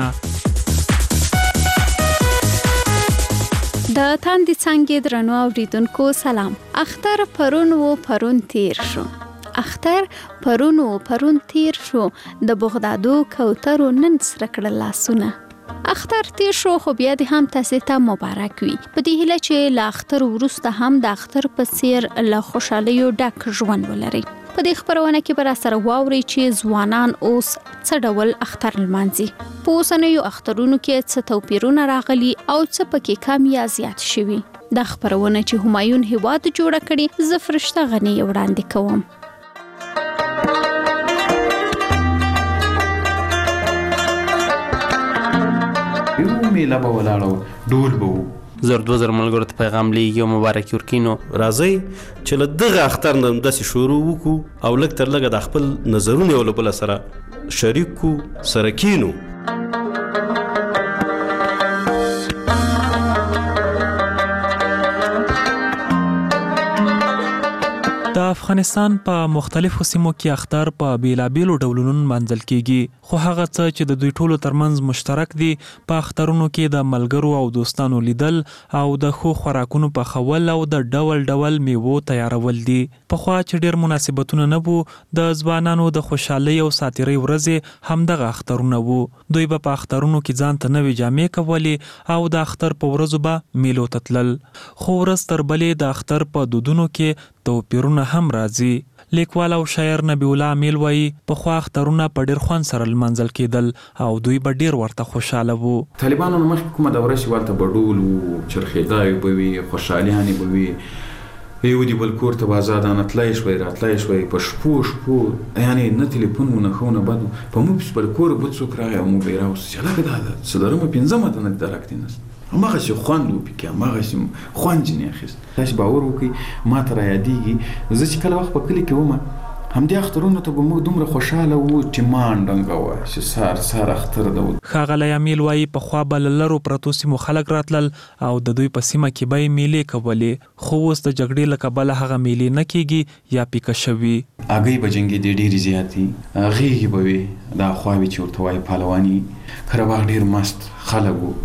د تاندې څنګه درنو اوریدونکو سلام. اختر پرون و پرون تیر شو. اختر پرون و پرون تیر شو. د بغدادو کوترو نن سره کړل لاسونه. اختر تیر شو خو بیا د هم تاسو ته مبارک وي. په دې هیله چې لا اختر ورسته هم د اختر په څیر له خوشالیو ډک ژوند ولري. په دې خبرونه کې بر سره واوري چې ځوانان اوس څه ډول اختر لمانځي. په اوسنیو اخترونو کې څه توپیرونه راغلي او څه پکې کم یا زیات شوي. د خبرونه چې همایون هیواد جوړ کړي زه فرشته غنی وړاندې کوم. یو میله به ولاړو ډول به وو زر دوه زر ملګرو ته پیغام لیږي او مبارکي ورکینو. راځئ چې له دغه اختر نه داسې شروع وکړو او لږ تر لږه د خپل نظرونه یو له بله سره شریک کړو، سره کینو. د افغانستان په مختلفو سیمو کې اختر په بیلابیلو ډولونو منځل کیږي، خو هغه څه چې د دوی ټولو ترمنځ مشترک دي په اخترونو کې د ملګرو او دوستانو لیدل او د ښو خوراکونو پخول او د ډول ډول میوو تیارول دي. پخوا چې ډېر مناسبتونه نه وو، د ځوانانو د خوشحالۍ او ساتیرۍ ورځې همدغه اخترونه وو. دوی به په اخترونو کې ځان ته نوې جامې کولې او د اختر په ورځو به میلو ته تلل. خو ورځ تر بلې د اختر په دودونو کې توپیرونه هم راځي. لیکوال او شاعر نبی الله امیل وایي پخوا اخترونه په ډېر خوند سره لمانځل کېدل او دوی به ډېر ورته خوشحاله وو. طالبانو نه مخکې کومه دوره چې ورته به ډول وو، چرخېدای به وي، خوشحالیانې به وي، یو دي بل کور ته به ازادانه تلای شوی راتلای شوی په شپو شپو، یعنې نه تلیفون و نه ښه نه بد و، په موږ پسې پر کوره بل څوک راغی او موږ به یې راوستو چې هلکه دا ده څه لرمه پنځمه تنه دې ته راکتېناست، هماغسې خوند و پکې، هماغسې خوند ځینې اخیست. تاسې باور وکړئ ما ته رایادېږي زه چې کله وخت په کلي کې وم همدې اخترونو ته به موږ دومره خوشحاله وو چې مان ډنګه وه چې سهار سهار اختر ده. ښاغلی امیل وایي پخوا به له لرو پرتو سیمو خلک راتلل او د دوی په سیمه کې به یې میلې کولې، خو اوس د جګړې له کبله هغه میلې نه کیږي یا پیکه شوي. هګۍ به جنګېدې ډېرې زیاتې، غېږې به وې، دا خواوې چې ورته وایي پهلواني، کره وخت ډېر مست خلک وو.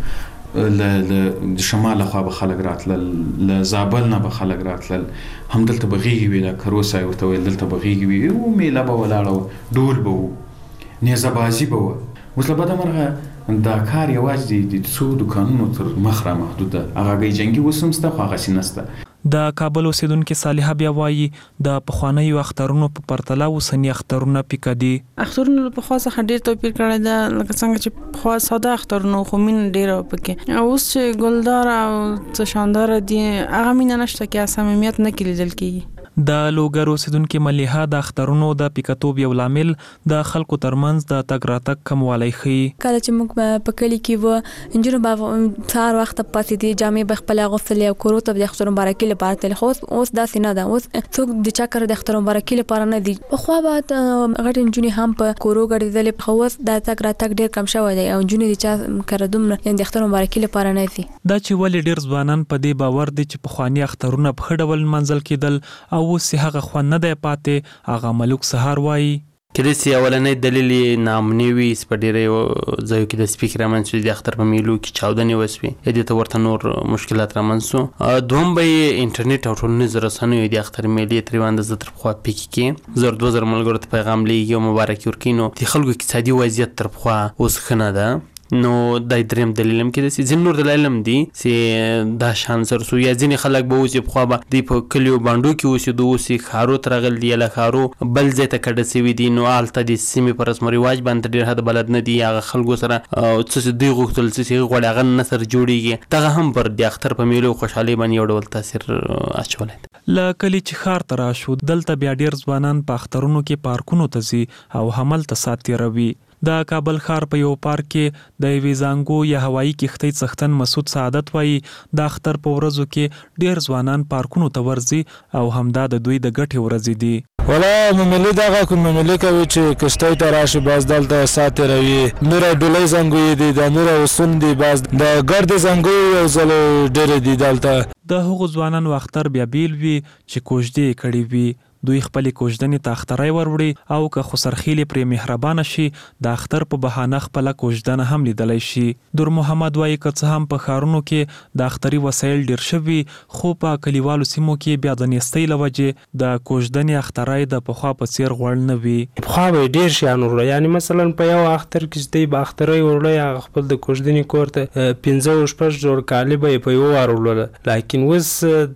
له شمال خوا به خلک راتلل، له زابل نه به خلک راتلل، همدلته به غېږې وې، دا کروسای ورته ویل دلته به غېږې وې، یو میله به ولاړه وه، ډول به و، نیزه بازي به وه. اوس له بده مرغه دا کار یوازې د څو دوکانونو تر مخ را محدود ده. هغه هګۍ جنګي اوس هم شته خو هغسې نسته. د کابل اوسیدونکې صالحه بیا وایي د پخوانیو اخترونو په پرتله اوسني اخترونه پیکه دي. اخترونه له پخوا څخه ډېر توپیر کړی ده، لکه څنګه چې پخوا ساده اخترونه خو مینه ډېره وه پکې، او اوس چې ګلدار او څه شانداره دي هغه مینه نشته کې، صمیمیت نه کې لیدل کېږي. د لوګر اوسیدونکې ملیحه د اخترونو د پیکتوب یو لامل د خلکو ترمنځ د تګ راتګ کموالی ښیي. کله چې موږ په کلي کې وو نجونو به سهار وخته پاڅېدې، جامې به خپلې اغوستلې او کورو ته به د اختر مبارکي لپاره تللې، خو اوس داسې نه ده. اوس څوک د چا کره د اختر مبارکي لپاره نه دي. پخوا به غټې نجونې هم په کورو ګرځېدلې، خو اوس دا تګ راتګ ډېر کم شوی دی او نجونې د چا کره دومره یعنې د اختر مبارکي لپاره نه ځي. دا چې ولې ډېر ځوانان په دې باور دي چې پخواني اخترونه په ښه ډول لمانځل کېدل او اوس یې هغه خوند نه دی پاتې. هغه ملوک سهار وایي کله چې اولنۍ دلیل یې ناامني وي، په ډېرو ځایو کې د سپیک رامنځ شوي د اختر په میلو کې چاودنې وسوې، دې ته ورته نور مشکلات رامنځ شو. دوهم به یې انټرنیټ او ټولنیزو رسنیو د اختر میلې تر یوه اندازه تر پخوا پیکې کې زر دوه زره ملګرو ته پیغام لیږي او مبارکي ورکوي. نو د خلکو اقتصادي وضعیت تر پخوا اوس ښه نه ده. نو دا دریم دلیل هم کېدای شي. ځینې نور دلایل هم دي چې دا شان سر سو، یا ځینې خلک به اوس پخوا به دوی په کلیو بانډو کې اوسېدو، اوس یې ښارو ته راغلي دي یا له ښارو بل ځای ته کډه شوي دي. نو هلته د سیمې په رسم و رواج باندې ډېر حد بلد نه دي، هغه خلکو سره څه چې دوی غوښتل څه چې هغوی غواړي هغه نه سره جوړېږي. دغه هم پر د اختر په میلو خوشحالۍ باندې یو ډول تاثیر اچولی دی. له کلي چې ښار ته راشو دلته بیا ډېر ځوانان په اخترونو کې پارکونو ته ځي او هملته ساعت تېروي. د کابل ښار په یو پارک کې د یوې زانګو یا هوایي کښتۍ څښتن مسعود سعادت وایي د اختر په ورځو کې ډېر ځوانان پارکونو ته ورځي او همدا د دوی د ګټې ورځې دي. ولا مملي دغه کوم مملي کوي چې کشتۍ ته راشي باز دلته ساعت تېروي، نوره ډولۍ زنګوی دي، د نوره وسون دي، باز د ګردې زنګوی یو ځل ډېرې دي دلته. د هغو ځوانانو اختر بیا بیل وي چې کوژدې یې کړې وي. دوی خپلې کوژدنې ته اختری وروړي او که خسرخیلې پرې مهربانه شي د اختر په بهانه خپله کوژدنه هم لیدلی شي. دور محمد وایي که څه هم په ښارونو کې د اختري وسایل ډېر شوي، خو په کلیوالو سیمو کې بیا د نیستۍ له وجې د کوژدنې اختری د پخوا په څېر غوړ نه وي. پخوا به یې ډېر شیان وروړی، یعنې مثلا په یو اختر کې چې دی به اختری وروړی، هغه خپل د کوژدنې کور ته پنځه او شپږ جوړ کالي به یې په یوه وار وروړله، لیکن اوس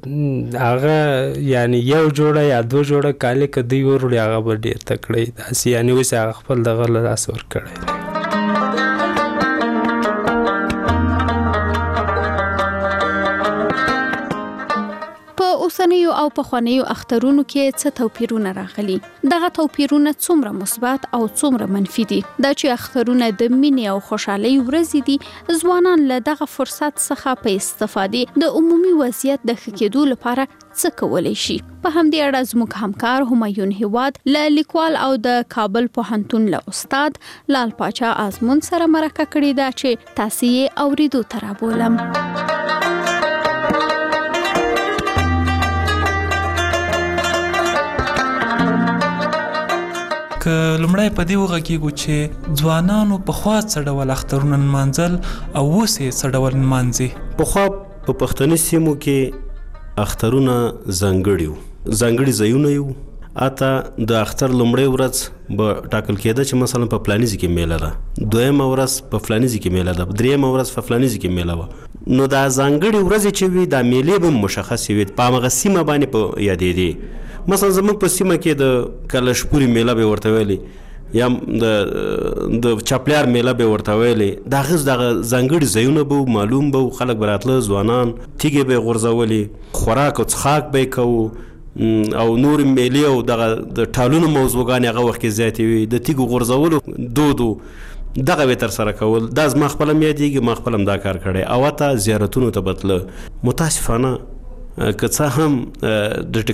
هغه یعنې یو جوړه یا دوه جوړه کالي که دوی وروړي هغه به ډېر تکړی داسې، یعنې اوس هغه خپل دغه له لاسه ورکړی دی. په اوسنیو او پخوانیو اخترونو کې څه توپیرونه راغلي؟ دغه توپیرونه څومره مثبت او څومره منفي دي؟ دا چې اخترونه د مینې او خوشحالۍ ورځې دي، ځوانان له دغه فرصت څخه په استفادې د عمومي وضعیت د ښه کېدو لپاره څه کولی شي؟ په همدې اړه زموږ همکار همایون هیواد له لیکوال او د کابل پوهنتون له استاد لال پاچا آزمون سره مرکه کړې ده چې تاسو یې اوریدو ته رابولم. ک لمړی په دې وغږیږو چې ځوانانو په خوا څه ډول اخترونه نمانځل او اوس یې څه ډول نمانځي؟ پخوا په پښتني سیمو کې اخترونه ځانګړي وو، ځانګړي ځایونه یو. اته د اختر لومړۍ ورځ به ټاکل کېده چې مثلا په فلاني ځای کې میله ده، دویمه ورځ په فلاني ځای کې میله ده، دریمه ورځ په فلاني ځای کې میله وه. نو دا ځانګړې ورځې چې وي دا میلې به مشخصې وي، په همغه سیمه باندې په یادېدې. مثلا زموږ په سیمه کې د کلشپوري میله به ورته ویلې یا د د چاپلیار میله به ورته ویلې. د هغه دغه ځانګړي ځایونه به معلوم به، خلک به راتله، ځوانان تیږې به یې غورځولې، خوراک او څښاک به یې کوو، او نور میلې او دغه د ټالونو موضوعګانې هغه وخت کې زیاتې وي، د تیږو غورځولو دودو دغه به ترسره کول. دا زما خپله م یادېږي، ما خپله هم دا کار کړی. او حتی زیارتونو ته به تله. متاسفانه که څه هم د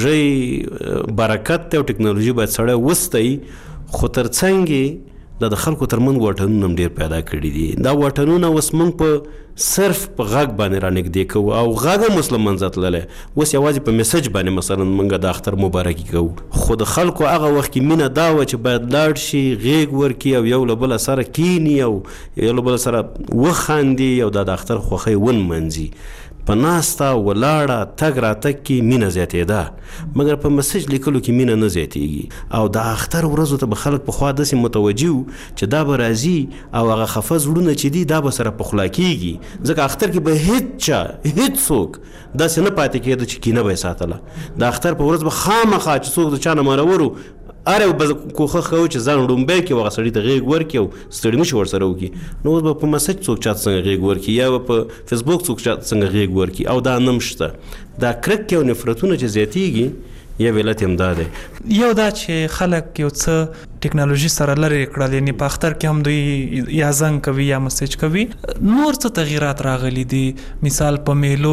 ټکنالوژۍ برکت دی او ټکنالوژي باید سړی وستوي، خو تر څنګ دا د خلکو ترمنځ واټنونه هم ډېر پیدا کړي دي. دا واټنونه اوس موږ په صرف په غږ باندې رانږدې کوو او غږ هم اوس له منځه تللی. اوس یوازې په میسج باندې مثلا موږ د اختر مبارکي کوو، خو د خلکو هغه وخت کې مینه دا وه چې باید لاړ شي، غېږ ورکړي او یو له بله سره کیني او یو له بله سره وخاندي او دا د اختر خوښۍ ونمنځي. په ناسته ولاړه تګ راتګ کې مینه زیاتېده، مګر په مسج لیکلو کې مینه نه زیاتېږي. او د اختر ورځو ته به خلک پخوا داسې متوجه وو چې دا به راځي او هغه خفه زړونه چې دي دا به سره پخلا کېږي، ځکه اختر کې به هېڅ چا هېڅ څوک داسې نه پاتې کېده چې کینه به یې ساتله. د اختر په ورځ به خامخا چې څوک د چا نه مرور اره به کوښښ کوو چې ځان ړومبی کړي او هغه سړي ته غېږ ورکړي او ستړي مشي ورسره وکړي. نو اوس به په مسج څوک چاته څنګه غېږ ورکړي یا به په فیسبوک څوک چاته څنګه غېږ ورکړي، او دا نه هم شته. دا کرکې او نفرتونه چې زیاتېږي یو علت هم دا دی. یو دا چې خلک یو څه ټکنالوژي سره لرې کړل، یعنې په اختر کې هم دوی یا زنګ کوي یا مسج کوي. نور څه تغییرات راغلي دي؟ مثال په میلو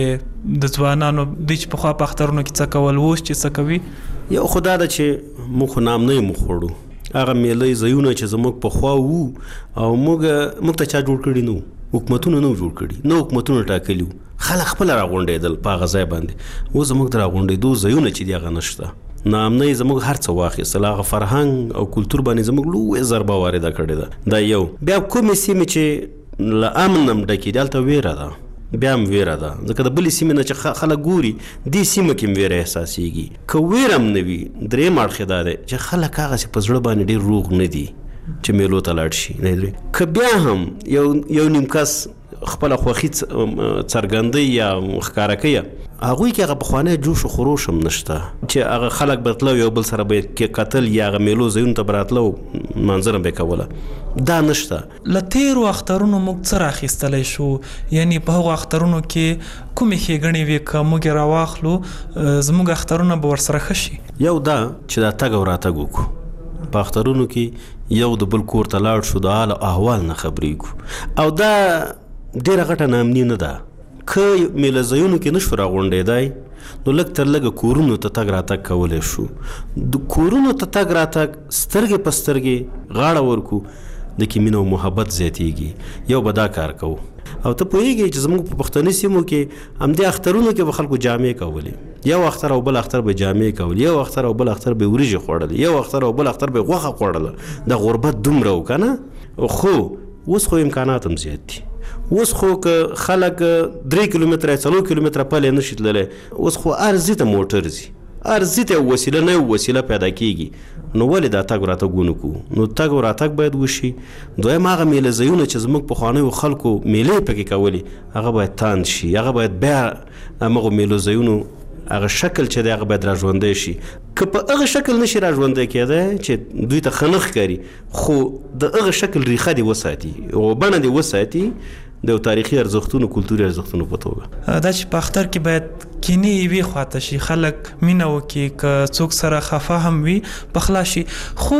کې د ځوانانو دوی چې پخوا په اخترونو کې څه کول، اوس چې څه کوي؟ یو خو دا ده چې موږ خو نامنۍ مو خوړو. هغه میلې ځایونه چې زموږ پخوا وو او موږ موږ ته چا جوړ کړي نه وو، حکومتونه نه وو جوړ کړي، نه حکومتونه ټاکلي وو، خلک خپله راغونډېدل په هغه ځای باندې. اوس زموږ د راغونډېدو ځایونه چې دي هغه نشته. نامنۍ زموږ هر څه واخیستل، هغه فرهنګ او کلتور باندې زموږ لویه ضربه وارده کړې ده. دا یو. بیا کومې سیمې چې له امن نه ډکې دي هلته ویره ده، بیا هم ویره ده، ځکه د بلې سیمې نه چې خلک ګوري دې سیمه کې هم ویره احساسېږي. که ویره هم نه وي، درېیم اړخ دا دی چې خلک هغسې په زړه باندې ډېر روغ نه دي چې میلو ته لاړ شي. که بیا هم یو یو نیم کس خپله خوښي څرګندوي یا ښکاره کوي، هغوی کې هغه پخوانی جوش و خروش هم نشته چې هغه خلک به تله یو بل سره به یې کتل یا هغه میلو ځایونو ته به راتله او منظره به یې کوله. دا نشته. له تېرو اخترونو موږ څه راخیستلی شو؟ یعنې په هغو اخترونو کې کومې ښېګڼې وې که موږ یې راواخلو زموږ اخترونه به ورسره ښه شي؟ یو دا چې دا تګ او راتګ وکړو. په اخترونو کې یو د بل کور ته لاړ شو، د حال او احوال نه خبرېږو، او دا ډېره غټه ناامني نه ده. که میله ځایونو کې نشو راغونډېدی نو لږ تر لږه کورونو ته تګ راتګ کولی شو. د کورونو ته تګ راتګ سترګې په سترګې غاړه ورکو، د کې مینه او محبت زیاتېږي. یو به دا کار کوو. او ته پوهېږې چې زموږ په پښتني سیمو کې همدې اخترونو کې به خلکو جامې کولې، یو اختر او بل اختر به جامې کولې، یو اختر او بل اختر به وریژې خوړلې، یو اختر او بل اختر به غوښه خوړله. د غربت دومره و که نه؟ خو اوس خو امکانات هم زیات دي. اوس خو که خلک درې کیلومتره څلور کیلومتره پلی نشي تللی، اوس خو هر ځای ته موټر ځي، هر ځای ته یو وسیله نه یو وسیله پیدا کېږي. نو ولې دا تګ راتګ ونه کړو؟ نو تګ او راتګ باید وشي. دویم هغه میله ځایونه چې زموږ پخوانیو خلکو میلې پکې کولې هغه باید تاند شي، هغه باید بیا همغو میلو ځایونو هغه شکل چې دی هغه باید راژوندی شي. که په هغه شکل نشي راژوندی کېدی چې دوی ته ښه نه ښکاري، خو د هغه شکل ریښه دې وساتي او بڼه دې وساتي د یو تاریخي ارزښتونو کلتوري ارزښتونو په توګه. دا چې په اختر کې باید کینې یوې خواته شي، خلک مینه وکړي، که څوک سره خفه هم وي پخلا شي. خو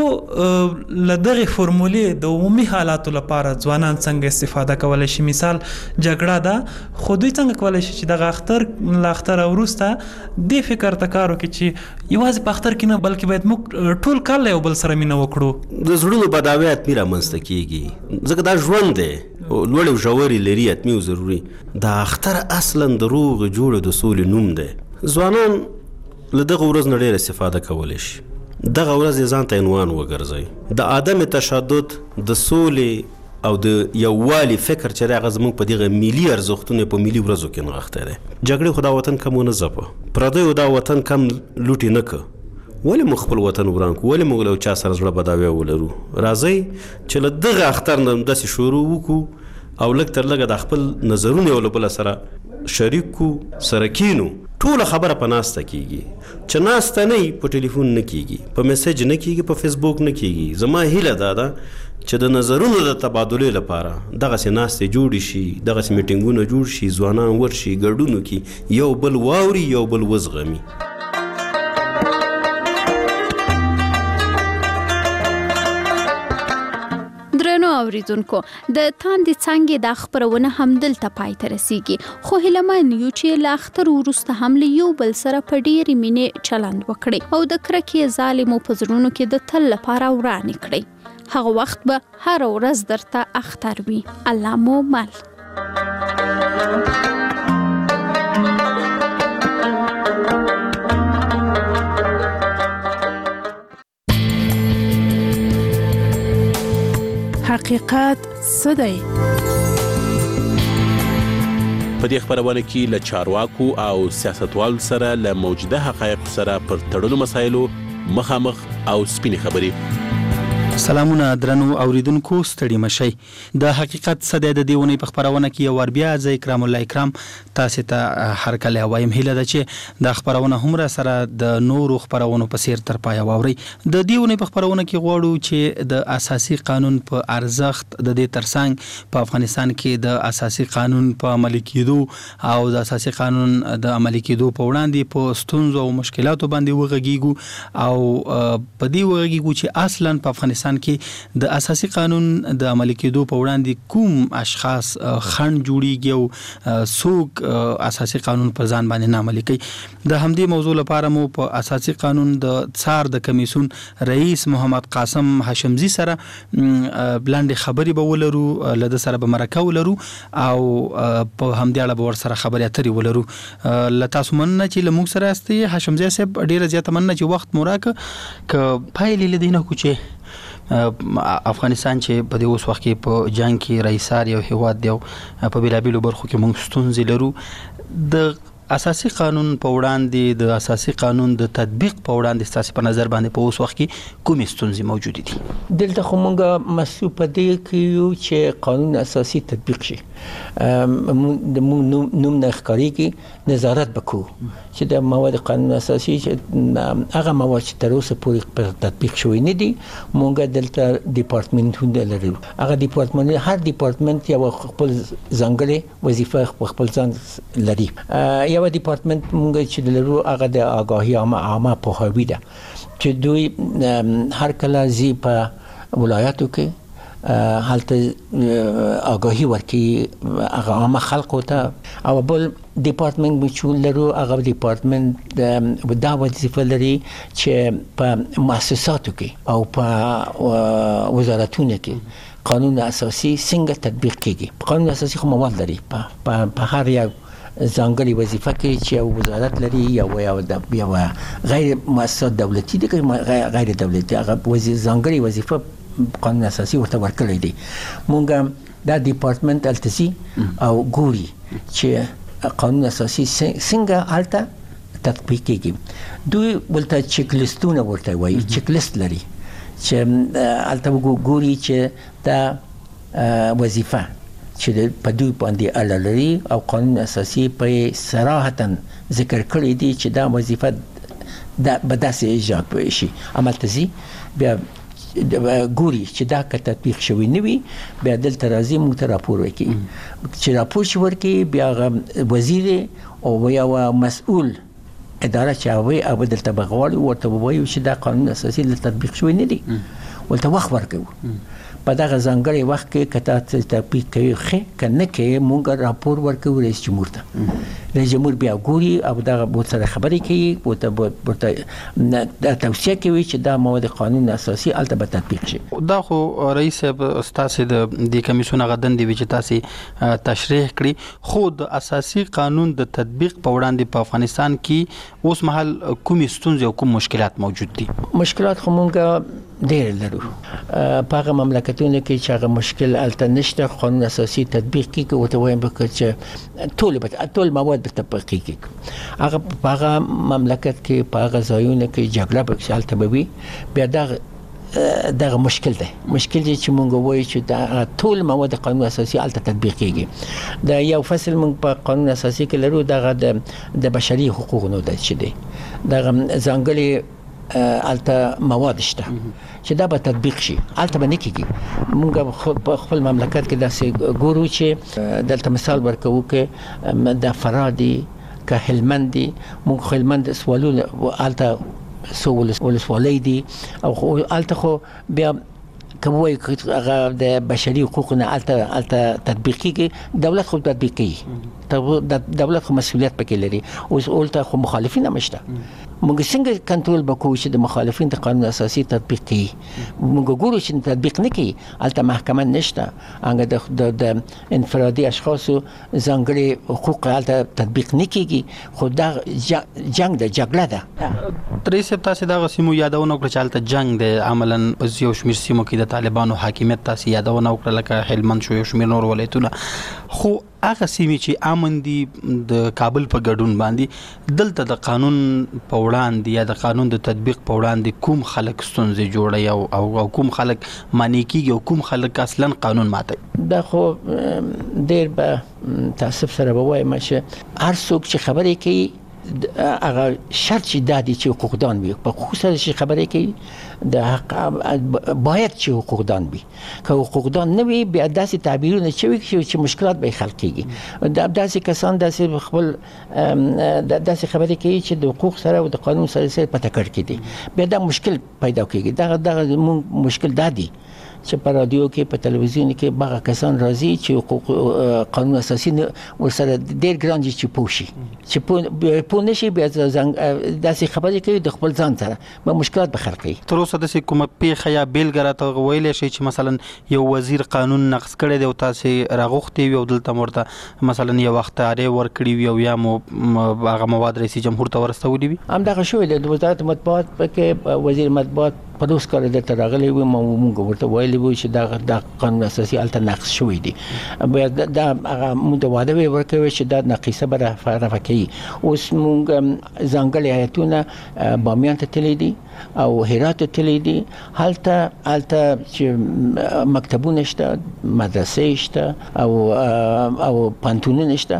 له دغې فورمولې د عمومي حالاتو لپاره ځوانان څنګه استفاده کولی شي؟ مثال جګړه ده، خو دوی څنګه کولی شي چې دغه اختر له اختره وروسته دې فکر ته کار وکړي چې یوازې په اختر کې نه بلکې باید موږ ټول کال له یو بل سره مینه وکړو. د زړونو بداوی حتمي رامنځته کېږي، ځکه دا ژوند دی، لوړې او ژورې لري، حتمي او ضروري. دا اختر اصلا د روغې جوړې د سولې نوم دی. ځوانان له دغه ورځ نه ډېره استفاده کولی شي. دغه ورځ ځان ته عنوان وګرځي د عدم تشدد د سولې او د یووالي فکر چې هغه زموږ په دغه ملي ارزښتونو په ملي ورځو کې نغښتی دی. جګړې خو دا وطن کم ونه ځپه، پردیو دا وطن کم لوټې نه که. ولې موږ خپل وطن وران کړو؟ ولې موږ له چا سره زړه بداوی ولرو؟ راځئ چې له دغه اختر نه همداسې شروع وکړو او لږ تر لږه د خپل نظرونه یو له بله سره شریک کړو، سره کینو. ټوله خبره په ناسته کیږي، چې ناسته نه په ټلیفون نه کیږي، په میسج نه کیږي، په فیسبوک نه کیږي. زما هیله دا ده چې د نظرونو د تبادلې لپاره دغسې ناستې جوړې شي، دغسې میټینګونه جوړ شي، ځوانان ورشي ګډونو کې یو بل واوري، یو بل وزغمي. درنو اوریدونکو، د تاندې څانګې د خبرونه هم دلته پای ته رسیږي، خو هیلمن یو چې له اختر وروسته هم له یو بل سره په ډېرې مینې چلند وکړي او د کرکې ظالمو په زړونو کې د تل لپاره ورانې کړي. هغه وخت به هر ورځ درته اختر وي. الله مو مل. حقیقت څه دی؟ په دې خبرونه کې له چارواکو او سیاستوالو سره له موجوده حقایقو سره پر تړلو مسایلو مخامخ او سپینې خبرې. سلامونه درنو اوریدونکو، ستړي مشئ. د حقیقت څه دی د دې ونې په خبرونه کې یو ور بیا زه اکرام الله اکرام تاسو ته هر کله وایم هیله ده چې د خبرونه هم را سره د نورو خبرونو په سیر تر پای واوري. د دې ونې په خبرونه کې غواړو چې د اساسي قانون په ارزښت د دې ترڅنګ په افغانستان کې د اساسي قانون په عملي کېدو او د اساسي قانون د عملي کېدو په وړاندې په ستونزو او مشکلاتو باندې وغږیږو او په دې وغږیږو چې اصلا په افغانستان کې د اساسي قانون د عملي کېدو په وړاندې کوم اشخاص خنډ جوړیږي او څوک اساسي قانون پر ځان باندې نه عملي کوي. د همدې موضوع لپاره مو په اساسي قانون د څار د کمیسیون رئیس محمد قاسم هاشمزي سره بلاندې خبرې به ولرو، له د سره به مرکه ولرو او په همدې اړه به ور سره خبرې اترې ولرو. له تاسو مننه چې له موږ سره یاستئ. هاشمزي صاحب ډېره زیاته مننه چې وخت مو راکړه. که پایلې له دې نه کوو چې افغانستان چې په دې اوس وخت کې په جنگ کې رئیسار یو هیواد دی او په بیلابیلو برخو کې موږ ستونزې لرو، د اساسي قانون په وړاندې د اساسي قانون د تطبیق په وړاندې ستاسو په نظر باندې په اوس وخت کې کومې ستونزې موجودې دي؟ دلته خو موږ مسؤل په دې کې یو چې قانون اساسي تطبیق شي. د موږ نوم نه ښکارېږي نظارت وکړو چې د مواد قانون اساسي چې هغه مواد چې تر اوسه پورې پر تطبیق شوی نه دي. موږ دلته ډپارټمنټونه لرو. هغه ډپارټمنټ هر ډپارټمنټ یو خپل ځانګړې وظیفه خپل ځان لري. یو ډپارټمنټ موږ چې لرو هغه د آگاهي عامه عامه پوهاوی ده چې دوی هر کله زی په ولایاتو کې هلته آگاهی ورکړي هغه عامه خلکو ته. او بل ډپارټمنټ چې لرو هغه ډپارټمنټ دا وظیفه لري چې په مؤسساتو کې او په وزارتونو کې قانون اساسي څنګه تطبیق کیږي. قانون اساسي خو مواد لري په هر یو ځانګړي وظیفه کې چې یو وزارت لري یا یو یو غیر مؤسسات دولتي دي غیر دولتي هغه ځانګړي وظیفه قانون اساسي ورته ورکړی دی. مونږ دا ډپارټمنټ التزي او ګوري چې قانون اساسي څنګه هلته تطبیق کیږي. دوی ولته چیک لیستونه ورته وایي، چیک لیست لري چې هلته ګوري چې دا وظیفه چې په دوی باندې اړه لري او قانون اساسي په صراحتا ذکر کړی دی چې دا وظیفه دا به داسې اجرا شي. عملته ځي بیا ګوري چې دا که تطبیق شوی نه وي بیا دلته راځي موږ ته راپور ورکوي. چې راپور چې ورکوي بیا وزیر او یو مسؤل اداره چې هغوی هغه دلته به غواړي ورته ووایو چې دا قانون اساسي تطبیق شوی نه دی، ورته وخت ورکوو. په دغه ځانګړي وخت کې که تاسو تطبیق کوي ښه، که نه کوي موږ راپور ورکوو رئیس جمهور ته رئیس جمهور بیا ګوري او دا بو سره خبرې کوي بو ته ورته توصیه کوي چې دا مواد قانون اساسي الته به تطبیق شي. دا خو رئیس صاحب ستاسو د دې کمیسیون غدن دی چې تاسو تشریح کړی خو د اساسي قانون د تطبیق په وړاندې په افغانستان کې اوس مهال کوم ستونزې او کوم مشکلات موجود دي؟ مشکلات خو مونږ ډېر لرو په هغه مملکتونو کې چې هغه مشکل الته نشته قانون اساسي تطبیق کیږي او ته وایم چې ټول ټول مواد به تطبیق کیږي. هغه په هغه مملکت کې په هغه ځایونو کې جګړه به الته به وي بیا دا دغه مشکل دی مشکل دی چې مونږ وایو چې دا ټول مواد قانون اساسي الته تطبیق کیږي. دا یو فصل مونږ په قانون اساسي کې لرو دغه د بشري حقوقو نو د چې دی دغه ځانګړي الته مواد شته چې دا به تطبیق شي الته به نه کیږي. مونږ په خپل مملکت کې داسې ګورو چې دلته مثال ورکوو کې د فرادي که هلمند دي مونږ هلمند سوالونه الته سو ولسوالۍ دي او الته خو بیا کوموي هغه د بشري حقوقو نه الته الته تطبیق کیږي دولت خو تطبیق کوي دولت خو مسؤلیت پکې لري اوس الته خو مخالفین هم شته. موږ څنګه کنټرول وکړو چې د مخالفین د قانون اساسي تطبیق کړي؟ موږ ګورو چې تطبیق نه کوي الته محکمه نشته هغه د د انفرادي اشخاصو ځانګړي حقوق الته تطبیق نه کیږي خو دا جنگ د جګړه ده. رئیس تاسو دا سیمو یادونه وکړه چې الته جنگ د عملاً یو شمېر سیمو کې د طالبانو حاکمیت تاسو یادونه وکړه لکه هلمند شو یو شمېر نور ولایتونه خو هغه سیمې چې امن دي د کابل په ګډون باندې دلته د قانون په وړاندې یا د قانون د تطبیق په وړاندې کوم خلک ستونزې جوړي او کوم خلک معنی کیږي او کوم خلک اصلا قانون ماتي؟ دا خو ډېر به تاسف سره وایم چې هر څوک چې خبرې کوي هغه شرط چې دادی چې حقوقدان وي په خصوصا چې خبرې کوي د حق باید چې حقوقدان وي که حقوقدان نه وي بیا داسې تعبیرونه چې چې مشکلات به خلق کیږي دا داسې کسان داسې خپل داسې خبرې کوي چې د حقوق سره او د قانون سره سره په ټکر کې دي بیا دا مشکل پیدا کیږي دا دا مشکل دادی چې په رادیو کې په تلویزیون کې باغ کسان راځي چې قانون اساسي ورسره ډېر ګران دي چې پوښي چې په نشي بیا داسې خبرې کوي د خپل ځان سره به مشکلات به خلق کوي. تر اوسه داسې کومه پیښه یا بیلګه راته ویلی شي چې مثلا یو وزیر قانون نقض کړی دی او تاسې راغوښتي وي او دلته ورته مثلا یو اختیارې ورکړي وي او یا مو هغه مواد رئیس جمهور ته ورسولي وي؟ همدغه شوی دی د وزارت مطبوعات پکې وزیر مطبوعات په دوس کار درته راغلی وي موږ ورته ویلي وو چې دا د قانون اساسي الته نقض شوی دی بیا دا هغه موږ واده ورکوي چې دا نقیصه به رفع کوي. اوس موږ ځانګړي هیئتونه بامیان ته تللي دي او هرات ته تللي دي هلته هلته چې مکتبونه شته مدرسې شته او او پانتونونه شته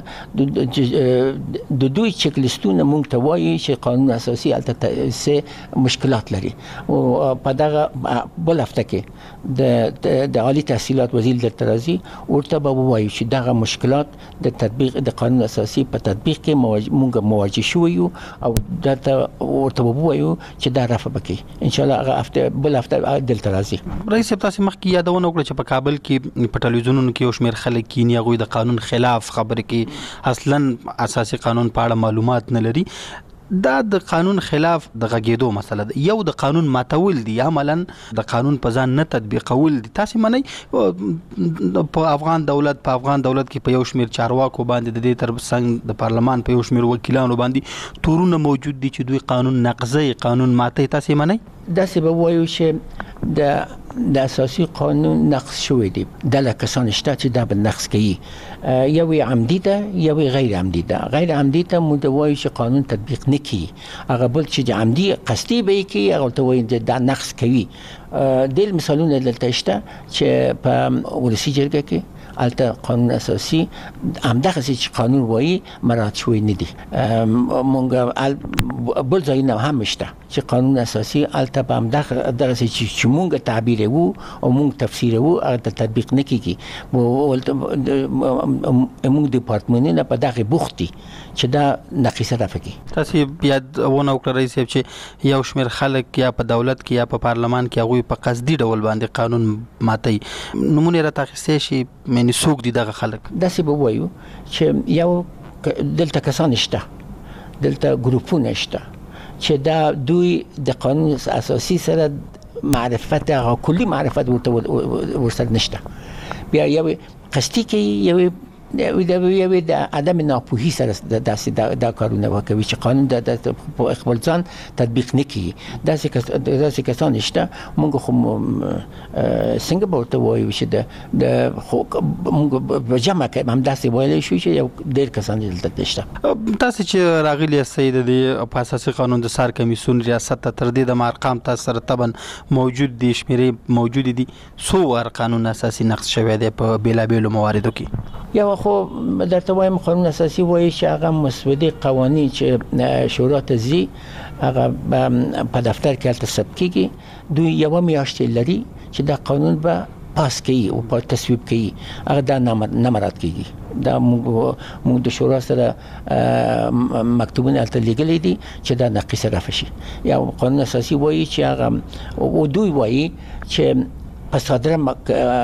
د دوی چک لیستونه موږ ته وایي چې قانون اساسي الته څه مشکلات لري او په دغه بل هفته کې د د عالی تحصیلات وزیر د ترازی ورته به وایي چې دغه مشکلات د تطبیق د قانون اساسي په تطبیق کې موږ مواجه شو یو او دته ورته به وایو چې دا رفع وکړي ان شاء الله هغه هفته بل هفته د ترازی. رئیس تاسو مخکې یادونه وکړه چې په کابل کې په ټلویزیونونو کې یو شمېر خلک کینی هغوی د قانون خلاف خبرې کوي اصلا اساسي قانون په اړه معلومات نه لري. دا د قانون خلاف د غږېدو مسله ده یو د قانون ماتول دي عملاً د قانون په ځان نه تطبیقول دي. تاسو منئ په افغان دولت په افغان دولت کې په یو شمېر چارواکو باندې د دې ترڅنګ د پارلمان په یو شمېر وکیلانو باندې تورونه موجود دي چې دوی قانون نقضي قانون ماتي. تاسو منئ داسې به وایو چې د د اساسي قانون نقض شوی دی دله کسان شته چې دا به نقض کوي یو عمدي ده یو غیر عمدي ده. غیر عمدي ته موږ وایو چې قانون تطبیق نه کوي هغه بل چې عمدي قصدي به کوي هغه ته وایي دا نقض کوي. د مثالونه دلته شته چې په ولسی جرګه کې الته قانون اساسي همدغه چې قانون وایي مراعات شوی نه دي. مونږ بل ځایونه هم شته چې قانون اساسي الته په همدغه دغه چې مونږ تعبیر وو او مونږ تفسیر وو هغه تطبیق نه کیږي. مونږ ډپارټمنټونه په دغه بوختي چې دا نقیصه رافقي. تاسو یادونه وکړئ رئیس صاحب چې یو شمېر خلک یا په دولت کې یا په پارلمان کې هغوی په قصدي ډول باندې قانون ماتي نمونه را تاخیستې شي معنی څوک دي دغه خلک؟ داسې به وایو چې یو دلته کسان شته دلته ګروپونه شته چې دا دوی د قانون اساسي سره معرفت هغه کلی معرفت ورته ورسره نشته بیا یو قصدي کې یو یو د عدم ناپوهي سره داسې دا کارونه وکوي چې قانون د خپل ځان تطبیق نه کوي داسې داسې کسان شته موږ خو څنګه به ورته وایو چې د موږ په جمع کې هم داسې ویلی شو چې یو ډېر کسان دلته شته تاسو چې راغلي یاستئ د اساسي قانون د سر کمیسیون ریاست ته تر دې د ارقام تاسو سره طبعا موجود دي شمیرې موجود دي څو قانون اساسي نقض شوی دی په بیلابیلو مواردو کې یو خو درته وایم قانون اساسي وایي چې هغه مسودې قوانین چې شورا ته ځي هغه په دفتر کې هلته ثبت کیږي دوی یو میاشت لري چې دا قانون به پاس کوي او په تصویب کوي هغه دا نه مراد کیږي دا موږ د شورا سره مکتوبونه هلته لیږلي دي چې دا ناقص رفع شي یا قانون اساسي وایي چې هغه او دوی وایي چې په صادره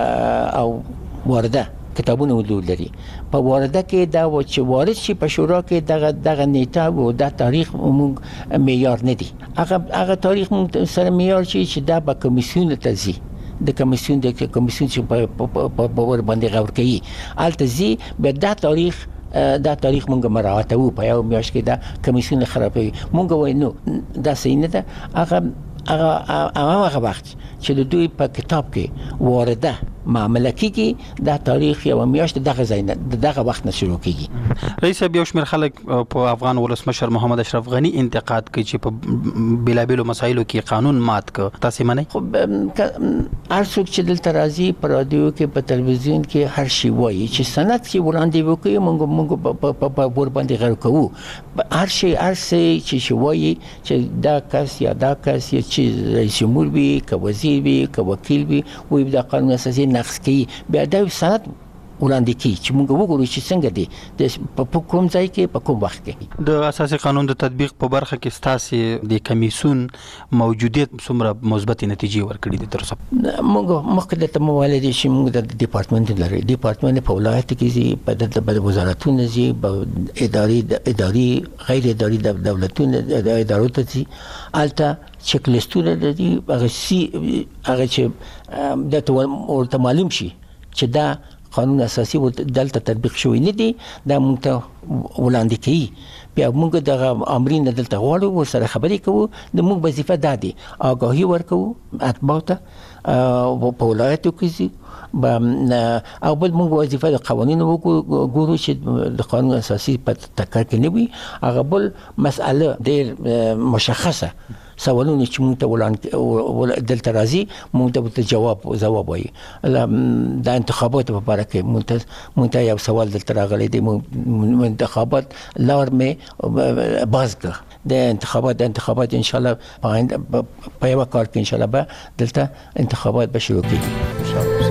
او وارده کتابونه ولول لري په وارده کې دا و چې وارد شي په شورا کې دغه دغه نیټه او د تاریخ موږ معیار نه دي هغه هغه تاریخ موږ سره معیار شي چې دا به کمیسیون ته ځي د کمیسیون د کمیسیون چې په ور باندې غور کوي الته ځي به دا تاریخ دا تاریخ مونږ مراعاتو په یو میاشت کې دا کمیسیون خرابوي مونږ وایو دا صحیح نه ده هغه هغه هغه وخت چې د دوی په کتاب کې وارده معامله کیږي دا تاریخ یو میاشت دغه ځای نه دغه وخت نه شروع کیږي رئیس بیا شمیر خلک په افغان ولسمشر محمد اشرف غنی انتقاد کوي چې په بیلابیلو مسایلو کې قانون مات ک تاسو منئ خو هر څوک چې دلته راځي په رادیو کې په تلویزیون کې هر شي وایي چې سند چې وړاندې وکړي موږ موږ په ور باندې غږ کوو هر شي هر څه چې وایي چې دا کس یا دا کس چې رئیس جمهور وي که وزیر وي که وکیل وي وي دا قانون اساسي نقض کوي بیا دا سند وړاندې کی چې موږ وګورو چې څنګه دي په کوم ځای کې په کوم وخت کې د اساسي قانون د تطبیق په برخه کې ستاسو د کمیسیون موجودیت څومره مثبت نتیجې ورکړي دي تر اوسه موږ مخکې د موالد چې موږ د ډپارټمنټ لري ډپارټمنټ په ولایت کې زی په د وزارتونو زی په اداري اداري غیر اداري دولتونو د ادارو ته زی الته چک لیستونه دي هغه سي هغه چې د ورته معلوم شي چې دا قانون اساسي دلته تطبیق شوی نه دي دا موږ ته وړاندې کوي بیا موږ دغه امرین دلته غواړو ورسره خبرې کوو د موږ وظیفه دا دي آگاهي ورکوو اتباع ته په ولایتو کې او بل موږ وظیفه د قوانینو وګورو چې د قانون اساسي په تکر کې نه وي هغه بل مسأله ډېر مشخصه سوالونه چې موږ ته دلته راځي موږ ته جواب جواب وایي د انتخاباتو په اړه کې موږ ته یو سوال دلته راغلی دی انتخابات لار مې باز کړ د انتخابات د انتخابات ان شاء الله په یو کال کې ان شاء الله به دلته انتخابات به شروع کیږي ان شاء الله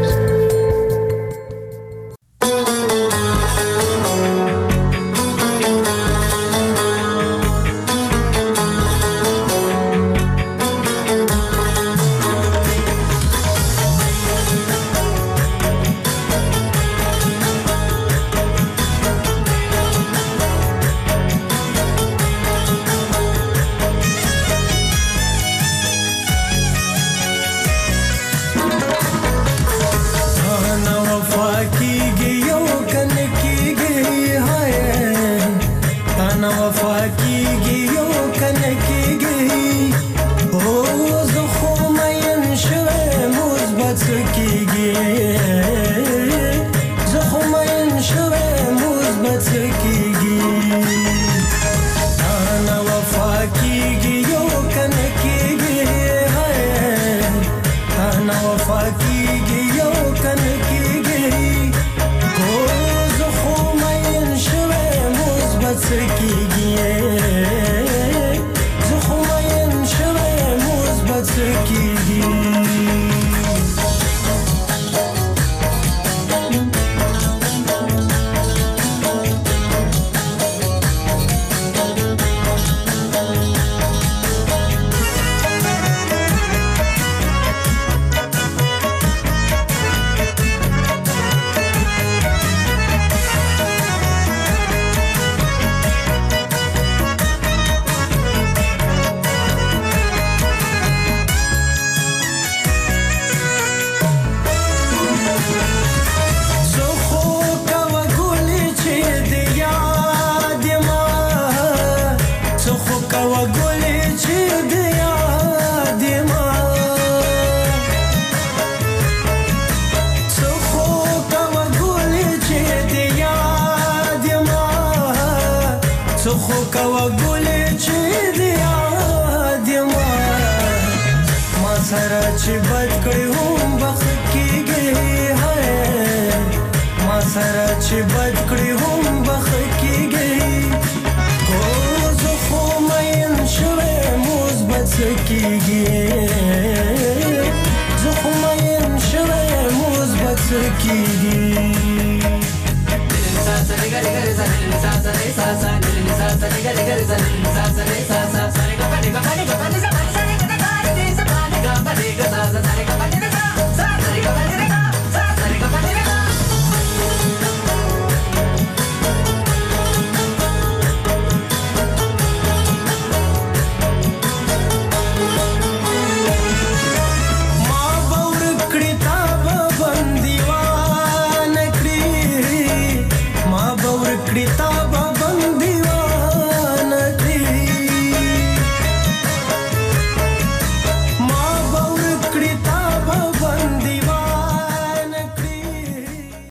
وفا کیږي یو کنه کیږي کوا ګولې چې دی یاد یما ما سره چې بد کړی هم بخ کېږي هاي ما سره چې بد کړی هم بخ کېږي او زه خو مین شوی مثبت کېږي زه خو مین شوی مثبت کېږي